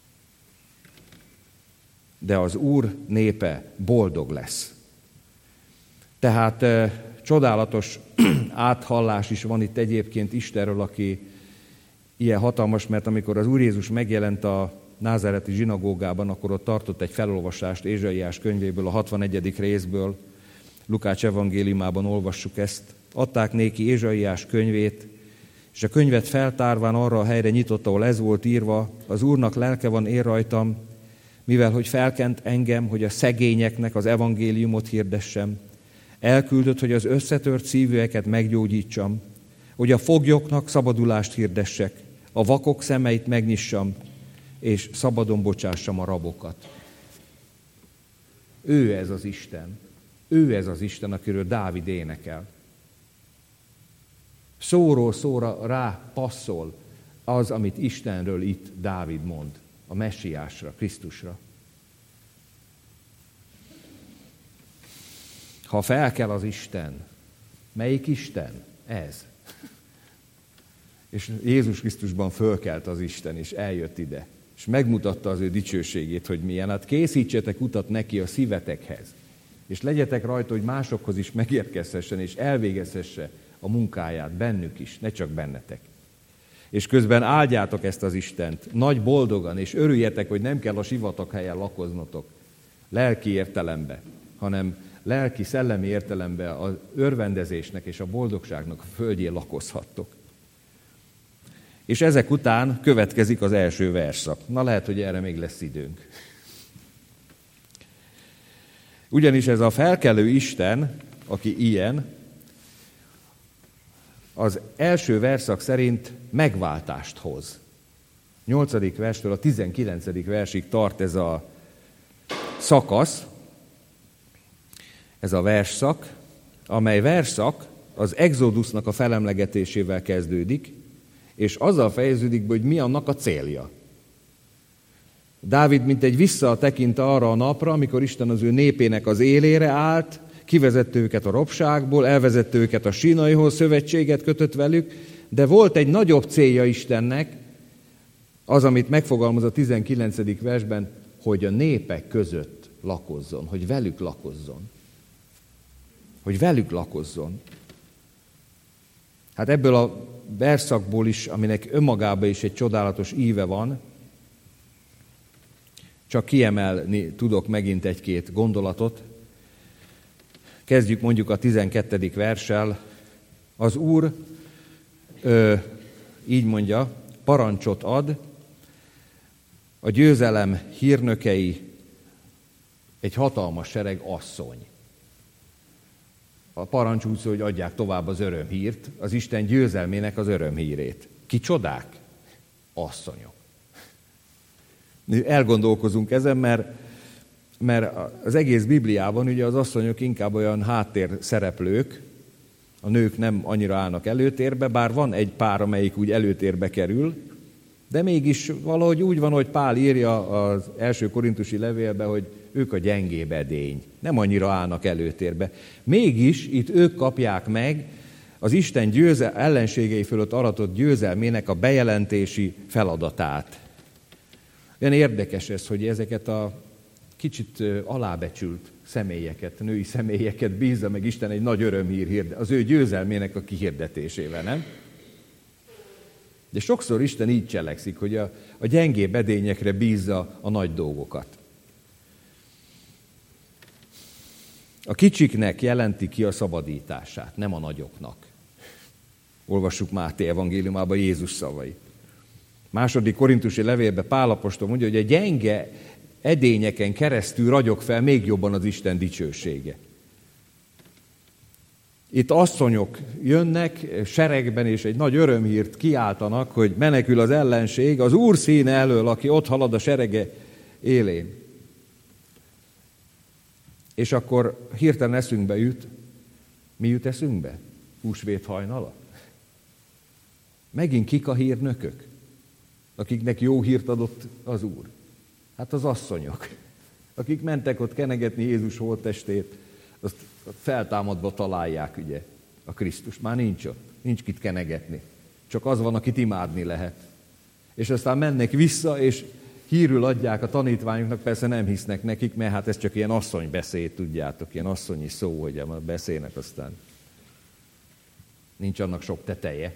De az Úr népe boldog lesz. Tehát csodálatos áthallás is van itt egyébként Istenről, aki ilyen hatalmas, mert amikor az Úr Jézus megjelent a názáreti zsinagógában, akkor ott tartott egy felolvasást Ézsaiás könyvéből, a 61. részből, Lukács evangéliumában olvassuk ezt. Adták néki Ézsaiás könyvét, és a könyvet feltárván arra a helyre nyitott, ahol ez volt írva, az Úrnak lelke van én rajtam, mivel hogy felkent engem, hogy a szegényeknek az evangéliumot hirdessem, elküldött, hogy az összetört szívűeket meggyógyítsam, hogy a foglyoknak szabadulást hirdessek, a vakok szemeit megnyissam, és szabadon bocsássam a rabokat. Ő ez az Isten. Ő ez az Isten, akiről Dávid énekel. Szóról szóra rá passzol az, amit Istenről itt Dávid mond, a messiásra, Krisztusra. Ha felkel az Isten, melyik Isten? Ez. És Jézus Krisztusban fölkelt az Isten, és eljött ide, és megmutatta az ő dicsőségét, hogy milyen. Hát készítsetek utat neki a szívetekhez, és legyetek rajta, hogy másokhoz is megérkezhessen, és elvégezhesse a munkáját bennük is, ne csak bennetek. És közben áldjátok ezt az Istent, nagy boldogan, és örüljetek, hogy nem kell a sivatag helyen lakoznotok, lelki értelembe, hanem lelki, szellemi értelembe az örvendezésnek és a boldogságnak a földjén lakozhattok. És ezek után következik az első versszak. Na lehet, hogy erre még lesz időnk. Ugyanis ez a felkelő Isten, aki ilyen, az első versszak szerint megváltást hoz. 8. verstől a 19. versig tart ez a szakasz, ez a versszak, amely versszak az Exodusnak a felemlegetésével kezdődik, és azzal fejeződik be, hogy mi annak a célja. Dávid mintegy visszatekint arra a napra, amikor Isten az ő népének az élére állt, kivezette őket a rabságból, elvezette őket a Sínaihoz, szövetséget kötött velük, de volt egy nagyobb célja Istennek, az, amit megfogalmaz a 19. versben, hogy a népek között lakozzon, hogy velük lakozzon. Hogy velük lakozzon. Hát ebből a versszakból is, aminek önmagában is egy csodálatos íve van, csak kiemelni tudok megint egy-két gondolatot. Kezdjük mondjuk a 12. verssel. Az Úr így mondja, parancsot ad, a győzelem hírnökei egy hatalmas sereg asszony. A parancs úgy szól, hogy adják tovább az örömhírt, az Isten győzelmének az örömhírét. Ki csodák? Asszonyok. Elgondolkozunk ezen, mert az egész Bibliában ugye az asszonyok inkább olyan háttér szereplők, a nők nem annyira állnak előtérbe, bár van egy pár, amelyik úgy előtérbe kerül, de mégis valahogy úgy van, hogy Pál írja az első korintusi levélbe, hogy ők a gyengébb edény, nem annyira állnak előtérbe. Mégis itt ők kapják meg az Isten ellenségei fölött aratott győzelmének a bejelentési feladatát. Olyan érdekes ez, hogy ezeket a kicsit alábecsült személyeket, női személyeket bízza meg Isten egy nagy örömhír az ő győzelmének a kihirdetésével, nem? De sokszor Isten így cselekszik, hogy a gyengébb edényekre bízza a nagy dolgokat. A kicsiknek jelenti ki a szabadítását, nem a nagyoknak. Olvassuk Máté evangéliumában Jézus szavait. Második korintusi levélben Pál apostol mondja, hogy a gyenge edényeken keresztül ragyog fel még jobban az Isten dicsősége. Itt asszonyok jönnek seregben, és egy nagy örömhírt kiáltanak, hogy menekül az ellenség az Úr színe elől, aki ott halad a serege élén. És akkor hirtelen eszünkbe jut. Mi jut eszünkbe? Húsvét hajnala? Megint kik a hírnökök, akiknek jó hírt adott az Úr? Hát az asszonyok, akik mentek ott kenegetni Jézus holttestét, azt feltámadva találják, ugye, a Krisztus. Már nincs ott, nincs kit kenegetni. Csak az van, akit imádni lehet. És aztán mennek vissza, és hírül adják a tanítványoknak, persze nem hisznek nekik, mert hát ez csak ilyen asszonybeszéd, tudjátok, ilyen asszonyi szó, hogy beszélnek, aztán nincs annak sok teteje.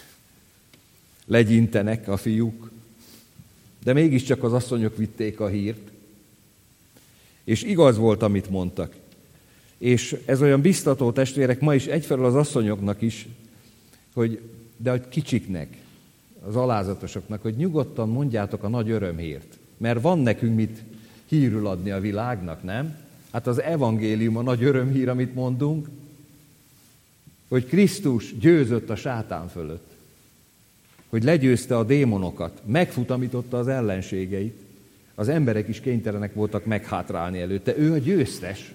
Legyintenek a fiúk, de mégiscsak az asszonyok vitték a hírt, és igaz volt, amit mondtak. És ez olyan biztató, testvérek, ma is egyfelől az asszonyoknak is, de a kicsiknek, az alázatosoknak, hogy nyugodtan mondjátok a nagy örömhírt. Mert van nekünk mit hírül adni a világnak, nem? Hát az evangélium a nagy örömhír, amit mondunk, hogy Krisztus győzött a sátán fölött. Hogy legyőzte a démonokat, megfutamította az ellenségeit. Az emberek is kénytelenek voltak meghátrálni előtte. Ő a győztes.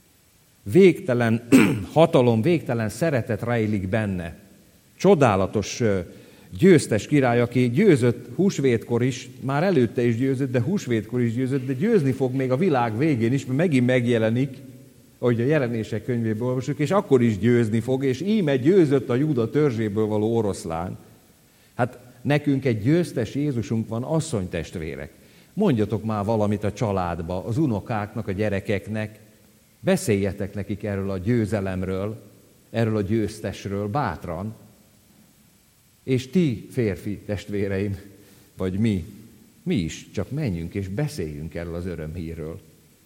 Végtelen hatalom, végtelen szeretet rejlik benne. Csodálatos győztes király, aki győzött húsvétkor is, már előtte is győzött, de húsvétkor is győzött, de győzni fog még a világ végén is, mert megint megjelenik, ahogy a Jelenések könyvéből olvasjuk, és akkor is győzni fog, és íme győzött a Júda törzséből való oroszlán. Hát nekünk egy győztes Jézusunk van, asszonytestvérek. Mondjatok már valamit a családba, az unokáknak, a gyerekeknek, beszéljetek nekik erről a győzelemről, erről a győztesről, bátran. És ti, férfi testvéreim, vagy mi is csak menjünk és beszéljünk erről az örömhírről.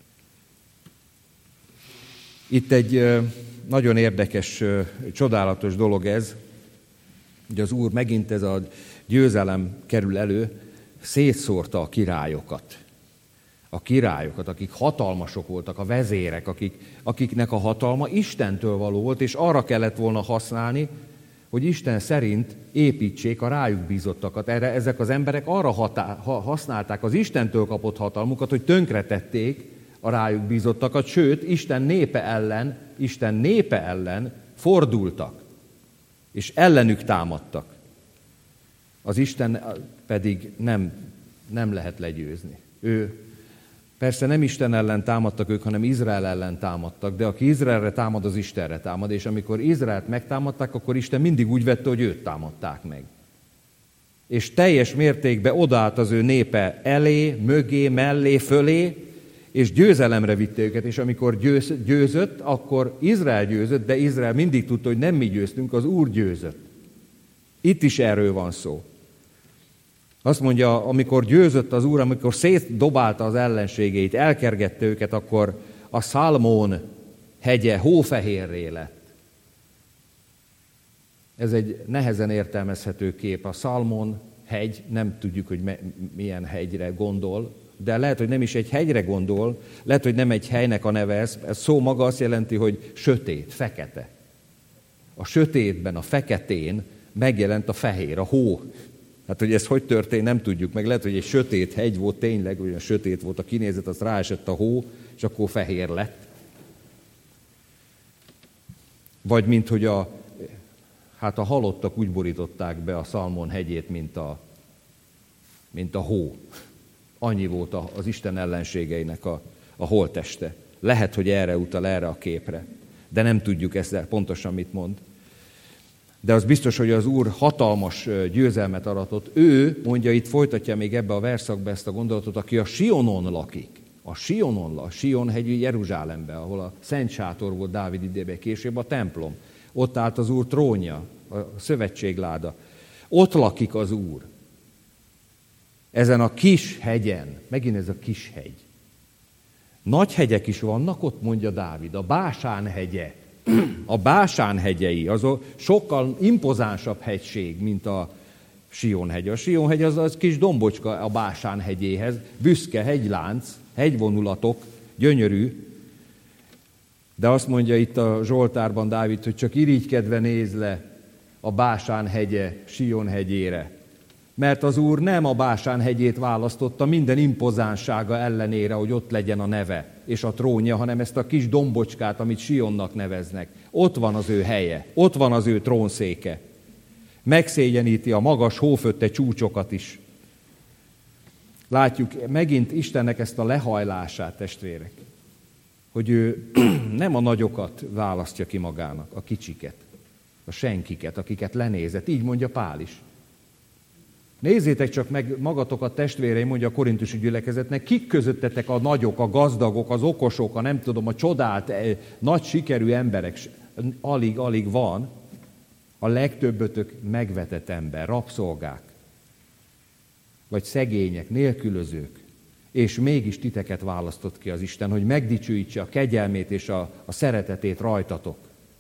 Itt egy nagyon érdekes, csodálatos dolog ez, hogy az Úr megint ez a győzelem kerül elő, szétszórta a királyokat. A királyokat, akik hatalmasok voltak, a vezérek, akiknek a hatalma Istentől való volt, és arra kellett volna használni, hogy Isten szerint építsék a rájuk bízottakat. Erre ezek az emberek arra használták az Istentől kapott hatalmukat, hogy tönkretették a rájuk bízottakat, sőt, Isten népe ellen fordultak, és ellenük támadtak. Az Isten pedig nem lehet legyőzni. Persze nem Isten ellen támadtak ők, hanem Izrael ellen támadtak, de aki Izraelre támad, az Istenre támad, és amikor Izraelt megtámadták, akkor Isten mindig úgy vette, hogy őt támadták meg. És teljes mértékben odaállt az ő népe elé, mögé, mellé, fölé, és győzelemre vitte őket, és amikor győzött, akkor Izrael győzött, de Izrael mindig tudta, hogy nem mi győztünk, az Úr győzött. Itt is erről van szó. Azt mondja, amikor győzött az Úr, amikor szétdobálta az ellenségeit, elkergette őket, akkor a Szalmón hegye hófehérré lett. Ez egy nehezen értelmezhető kép. A Szalmón hegy, nem tudjuk, hogy milyen hegyre gondol, de lehet, hogy nem is egy hegyre gondol, lehet, hogy nem egy helynek a neve ez. Ez szó maga azt jelenti, hogy sötét, fekete. A sötétben, a feketén megjelent a fehér, a hó. Hát, hogy ez hogy történt, nem tudjuk meg. Lehet, hogy egy sötét hegy volt, tényleg olyan sötét volt a kinézet, az ráesett a hó, és akkor fehér lett. Vagy mint hogy a halottak úgy borították be a Szalmon hegyét, mint a hó. Annyi volt az Isten ellenségeinek a holtteste. Lehet, hogy erre utal, erre a képre. De nem tudjuk ezzel pontosan mit mond. De az biztos, hogy az Úr hatalmas győzelmet aratott. Ő, mondja, itt folytatja még ebbe a verszakba ezt a gondolatot, aki a Sionon lakik. A Sion hegyű Jeruzsálembe, ahol a Szent Sátor volt Dávid idejében, később a templom. Ott állt az Úr trónja, a szövetségláda. Ott lakik az Úr. Ezen a kis hegyen, megint ez a kis hegy. Nagy hegyek is vannak ott, mondja Dávid, a Básán hegye. A Básán hegyei, azok sokkal impozánsabb hegység, mint a Sion hegy. A Sion hegy az kis dombocska a Básán hegyéhez, büszke hegylánc, hegyvonulatok, gyönyörű. De azt mondja itt a Zsoltárban Dávid, hogy csak irigykedve néz le a Básán hegye, Sion hegyére. Mert az Úr nem a Básán hegyét választotta minden impozánsága ellenére, hogy ott legyen a neve és a trónja, hanem ezt a kis dombocskát, amit Sionnak neveznek. Ott van az ő helye, ott van az ő trónszéke. Megszégyeníti a magas hófötte csúcsokat is. Látjuk megint Istennek ezt a lehajlását, testvérek, hogy ő nem a nagyokat választja ki magának, a kicsiket, a senkiket, akiket lenézett. Így mondja Pál is. Nézzétek csak meg magatokat, testvéreim, mondja a korintusi gyülekezetnek, kik közöttetek a nagyok, a gazdagok, az okosok, a nem tudom, a csodált, nagy sikerű emberek. Alig van. A legtöbbötök megvetett ember, rabszolgák, vagy szegények, nélkülözők. És mégis titeket választott ki az Isten, hogy megdicsőítse a kegyelmét és a szeretetét rajtatok.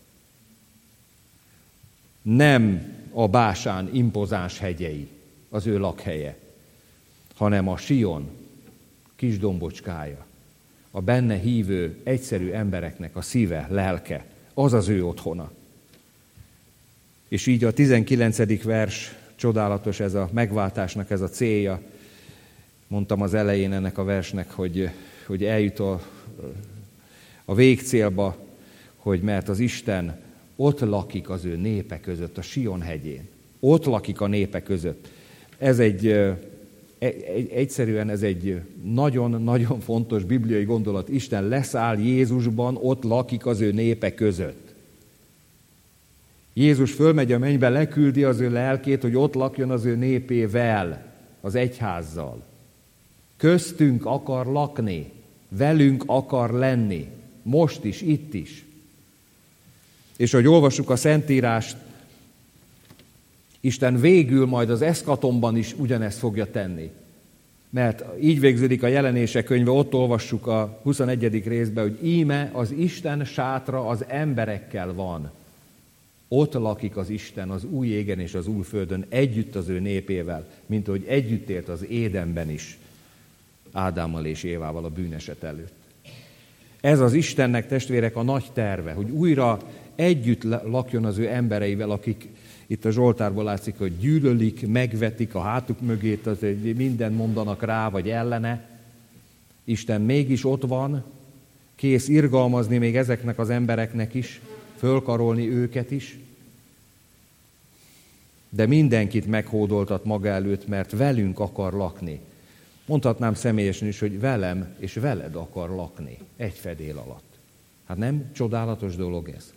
Nem a Básán impozáns hegyei az ő lakhelye, hanem a Sion kis dombocskája, a benne hívő, egyszerű embereknek a szíve, lelke, az az ő otthona. És így a 19. vers, csodálatos ez a megváltásnak ez a célja. Mondtam az elején ennek a versnek, hogy eljut a végcélba, hogy mert az Isten ott lakik az ő népe között, a Sion hegyén. Ott lakik a népe között. Ez egyszerűen ez egy nagyon-nagyon fontos bibliai gondolat. Isten leszáll Jézusban, ott lakik az ő népe között. Jézus fölmegy a mennybe, leküldi az ő lelkét, hogy ott lakjon az ő népével, az egyházzal. Köztünk akar lakni, velünk akar lenni, most is, itt is. És ahogy olvassuk a Szentírást, Isten végül majd az eszkatomban is ugyanezt fogja tenni. Mert így végződik a Jelenések könyve, ott olvassuk a 21. részben, hogy íme az Isten sátra az emberekkel van. Ott lakik az Isten az új égen és az új földön együtt az ő népével, mint ahogy együtt élt az Édenben is, Ádámmal és Évával a bűneset előtt. Ez az Istennek, testvérek, a nagy terve, hogy újra együtt lakjon az ő embereivel, akik itt a Zsoltárból látszik, hogy gyűlölik, megvetik a hátuk mögét, az, hogy mindent mondanak rá, vagy ellene. Isten mégis ott van, kész irgalmazni még ezeknek az embereknek is, fölkarolni őket is, de mindenkit meghódoltat maga előtt, mert velünk akar lakni. Mondhatnám személyesen is, hogy velem és veled akar lakni egy fedél alatt. Hát nem csodálatos dolog ez?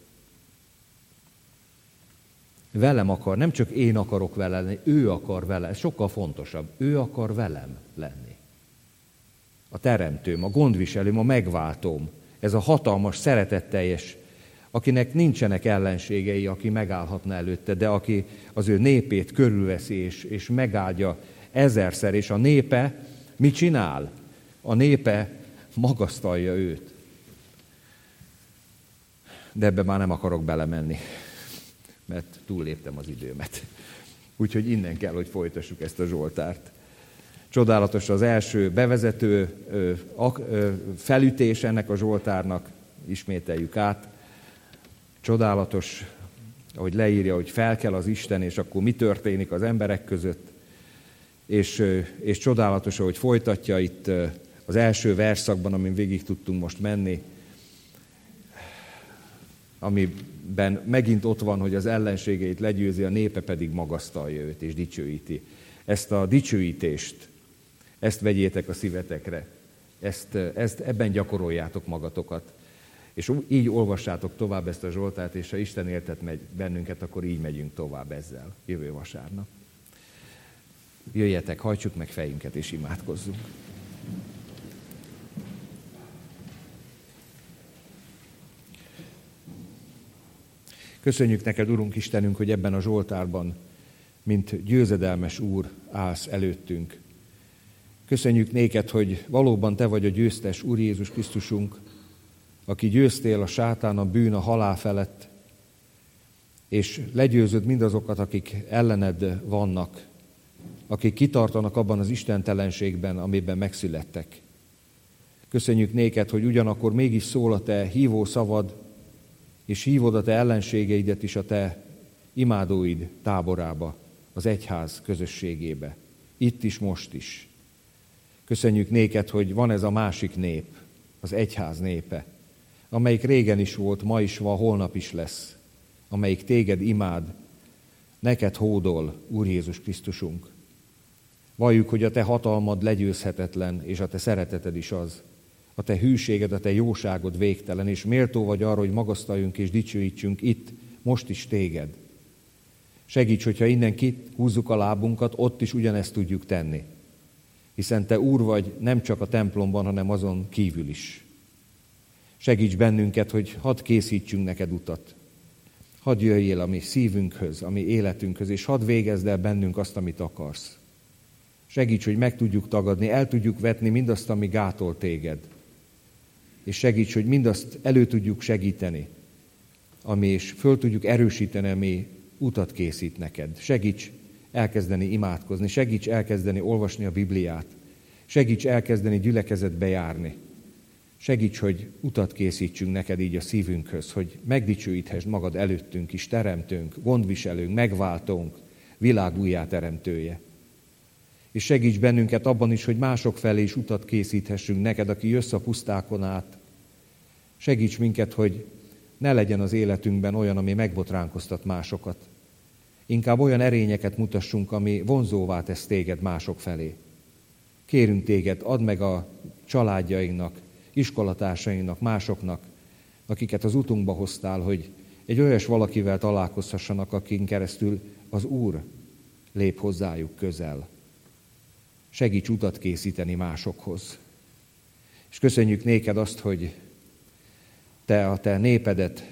Velem akar, nem csak én akarok vele lenni, ő akar vele, ez sokkal fontosabb, ő akar velem lenni. A teremtőm, a gondviselőm, a megváltóm, ez a hatalmas, szeretetteljes, akinek nincsenek ellenségei, aki megállhatna előtte, de aki az ő népét körülveszi és megáldja ezerszer, és a népe mit csinál? A népe magasztalja őt. De ebbe már nem akarok belemenni, mert túlléptem az időmet. Úgyhogy innen kell, hogy folytassuk ezt a Zsoltárt. Csodálatos az első bevezető felütés ennek a Zsoltárnak, ismételjük át. Csodálatos, ahogy leírja, hogy felkel az Isten, és akkor mi történik az emberek között. És csodálatos, ahogy folytatja itt az első versszakban, amin végig tudtunk most menni, amiben megint ott van, hogy az ellenségeit legyőzi, a népe pedig magasztalja őt és dicsőíti. Ezt a dicsőítést, ezt vegyétek a szívetekre, ebben gyakoroljátok magatokat. És így olvassátok tovább ezt a Zsoltárt, és ha Isten éltet megy bennünket, akkor így megyünk tovább ezzel jövő vasárnap. Jöjjetek, hajtsuk meg fejünket és imádkozzunk. Köszönjük neked, Urunk Istenünk, hogy ebben a Zsoltárban, mint győzedelmes Úr, állsz előttünk. Köszönjük néked, hogy valóban te vagy a győztes Úr Jézus Krisztusunk, aki győztél a sátán, a bűn, a halál felett, és legyőzöd mindazokat, akik ellened vannak, akik kitartanak abban az istentelenségben, amiben megszülettek. Köszönjük néked, hogy ugyanakkor mégis szól a te hívó szavad, és hívod a te ellenségeidet is a te imádóid táborába, az egyház közösségébe. Itt is, most is. Köszönjük néked, hogy van ez a másik nép, az egyház népe, amelyik régen is volt, ma is van, holnap is lesz, amelyik téged imád, neked hódol, Úr Jézus Krisztusunk. Valljuk, hogy a te hatalmad legyőzhetetlen, és a te szereteted is az. A te hűséged, a te jóságod végtelen, és méltó vagy arra, hogy magasztaljunk és dicsőítsünk itt, most is téged. Segíts, hogyha innen kihúzzuk a lábunkat, ott is ugyanezt tudjuk tenni. Hiszen te Úr vagy nem csak a templomban, hanem azon kívül is. Segíts bennünket, hogy hadd készítsünk neked utat. Hadd jöjjél a mi szívünkhöz, a mi életünkhöz, és hadd végezd el bennünk azt, amit akarsz. Segíts, hogy meg tudjuk tagadni, el tudjuk vetni mindazt, ami gátol téged. És segíts, hogy mindazt elő tudjuk segíteni, és föl tudjuk erősíteni, ami utat készít neked. Segíts elkezdeni imádkozni, segíts elkezdeni olvasni a Bibliát, segíts elkezdeni gyülekezetbe járni. Segíts, hogy utat készítsünk neked így a szívünkhöz, hogy megdicsőíthessd magad előttünk is, teremtőnk, gondviselőnk, megváltónk, világ újjáteremtője. És segíts bennünket abban is, hogy mások felé is utat készíthessünk neked, aki jössz a pusztákon át. Segíts minket, hogy ne legyen az életünkben olyan, ami megbotránkoztat másokat. Inkább olyan erényeket mutassunk, ami vonzóvá tesz téged mások felé. Kérünk téged, add meg a családjainknak, iskolatársainknak, másoknak, akiket az utunkba hoztál, hogy egy olyas valakivel találkozhassanak, akin keresztül az Úr lép hozzájuk közel. Segíts utat készíteni másokhoz. És köszönjük néked azt, hogy te a te népedet,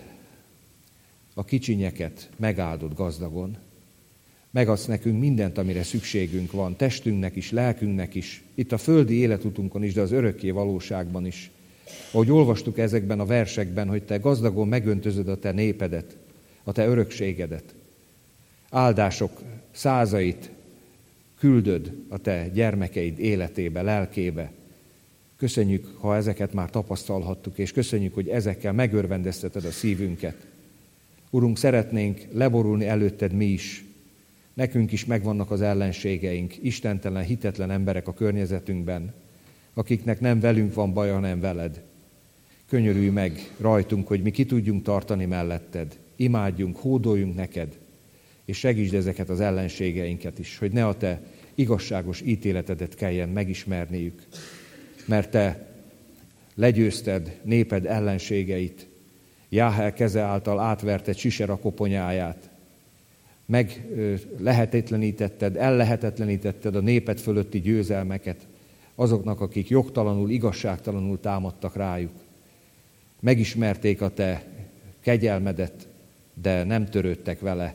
a kicsinyeket megáldod gazdagon. Megadsz nekünk mindent, amire szükségünk van, testünknek is, lelkünknek is, itt a földi életutunkon is, de az örökké valóságban is. Ahogy olvastuk ezekben a versekben, hogy te gazdagon megöntözöd a te népedet, a te örökségedet. Áldások százait küldöd a te gyermekeid életébe, lelkébe. Köszönjük, ha ezeket már tapasztalhattuk, és köszönjük, hogy ezekkel megörvendezteted a szívünket. Urunk, szeretnénk leborulni előtted mi is. Nekünk is megvannak az ellenségeink, istentelen, hitetlen emberek a környezetünkben, akiknek nem velünk van baj, hanem veled. Könyörülj meg rajtunk, hogy mi ki tudjunk tartani melletted. Imádjunk, hódoljunk neked, és segítsd ezeket az ellenségeinket is, hogy ne a te igazságos ítéletedet kelljen megismerniük, mert te legyőzted néped ellenségeit, Jáhel keze által átverted Sisera koponyáját, ellehetetlenítetted a néped fölötti győzelmeket azoknak, akik jogtalanul, igazságtalanul támadtak rájuk. Megismerték a te kegyelmedet, de nem törődtek vele,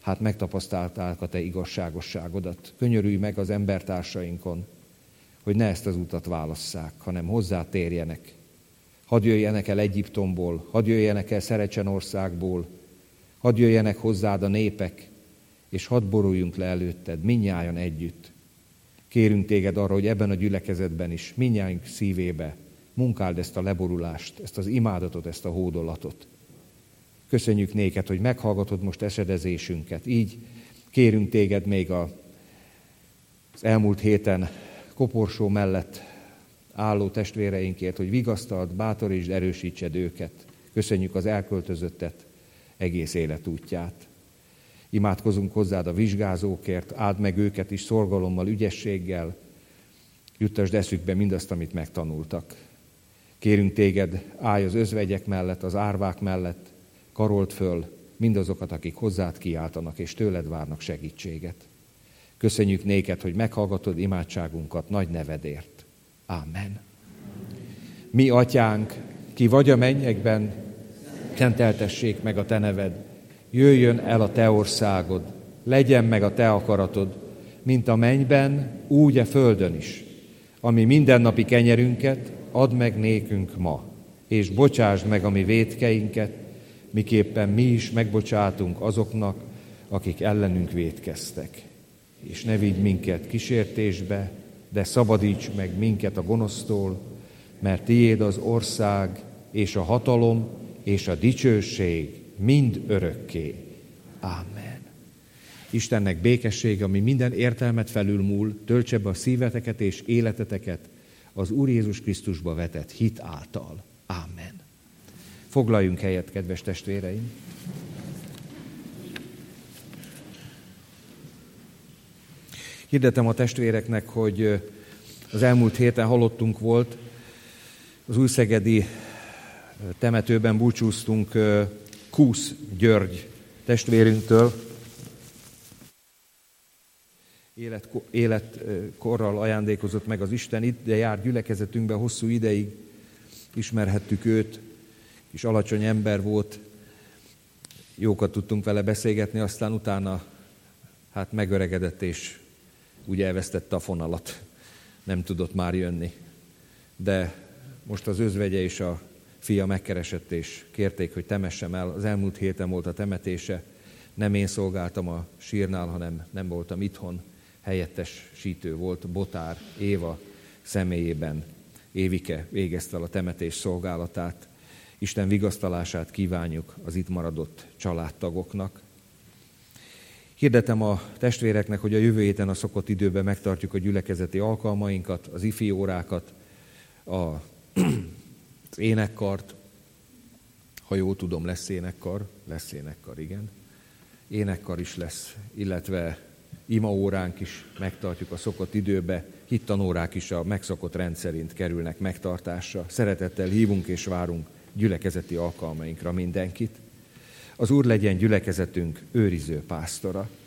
hát megtapasztalták a te igazságosságodat. Könyörülj meg az embertársainkon, hogy ne ezt az utat válasszák, hanem hozzá térjenek. Hadd jöjjenek el Egyiptomból, hadd jöjjenek el Szerecsenországból, hadd jöjjenek hozzád a népek, és hadd boruljunk le előtted, mindnyájan együtt. Kérünk téged arra, hogy ebben a gyülekezetben is, mindnyájunk szívébe munkáld ezt a leborulást, ezt az imádatot, ezt a hódolatot. Köszönjük néked, hogy meghallgatod most esedezésünket. Így kérünk téged még az elmúlt héten koporsó mellett álló testvéreinkért, hogy vigasztald, bátorítsd, erősítsed őket. Köszönjük az elköltözöttet, egész életútját. Imádkozunk hozzád a vizsgázókért, áld meg őket is szorgalommal, ügyességgel, juttasd eszükbe mindazt, amit megtanultak. Kérünk téged, állj az özvegyek mellett, az árvák mellett, karold föl mindazokat, akik hozzád kiáltanak, és tőled várnak segítséget. Köszönjük néked, hogy meghallgatod imádságunkat nagy nevedért. Ámen. Mi atyánk, ki vagy a mennyekben, szenteltessék meg a te neved. Jöjjön el a te országod, legyen meg a te akaratod, mint a mennyben, úgy a földön is. Ami mindennapi kenyerünket, add meg nékünk ma, és bocsásd meg a mi vétkeinket, miképpen mi is megbocsátunk azoknak, akik ellenünk vétkeztek. És ne vigy minket kísértésbe, de szabadíts meg minket a gonosztól, mert tiéd az ország, és a hatalom, és a dicsőség mind örökké. Ámen. Istennek békessége, ami minden értelmet felülmúl, töltse be a szíveteket és életeteket az Úr Jézus Krisztusba vetett hit által. Ámen. Foglaljunk helyet, kedves testvéreim! Hirdetem a testvéreknek, hogy az elmúlt héten halottunk volt, az újszegedi temetőben búcsúztunk Kusz György testvérünktől. Életkorral ajándékozott meg az Isten, ide járt gyülekezetünkben hosszú ideig, ismerhettük őt, kis alacsony ember volt, jókat tudtunk vele beszélgetni, aztán utána hát megöregedett, és úgy elvesztette a fonalat, nem tudott már jönni. De most az özvegye és a fia megkeresett, és kérték, hogy temessem el. Az elmúlt héten volt a temetése, nem én szolgáltam a sírnál, hanem nem voltam itthon, helyettes sítő volt, Botár Éva személyében. Évike végezte el a temetés szolgálatát. Isten vigasztalását kívánjuk az itt maradott családtagoknak. Hirdetem a testvéreknek, hogy a jövő héten a szokott időben megtartjuk a gyülekezeti alkalmainkat, az ifi órákat, az énekkart. Ha jól tudom, lesz énekkar, igen. Énekkar is lesz, illetve imaóránk is megtartjuk a szokott időbe, hittanórák is a megszokott rendszerint kerülnek megtartásra. Szeretettel hívunk és várunk gyülekezeti alkalmainkra mindenkit. Az Úr legyen gyülekezetünk őriző pásztora.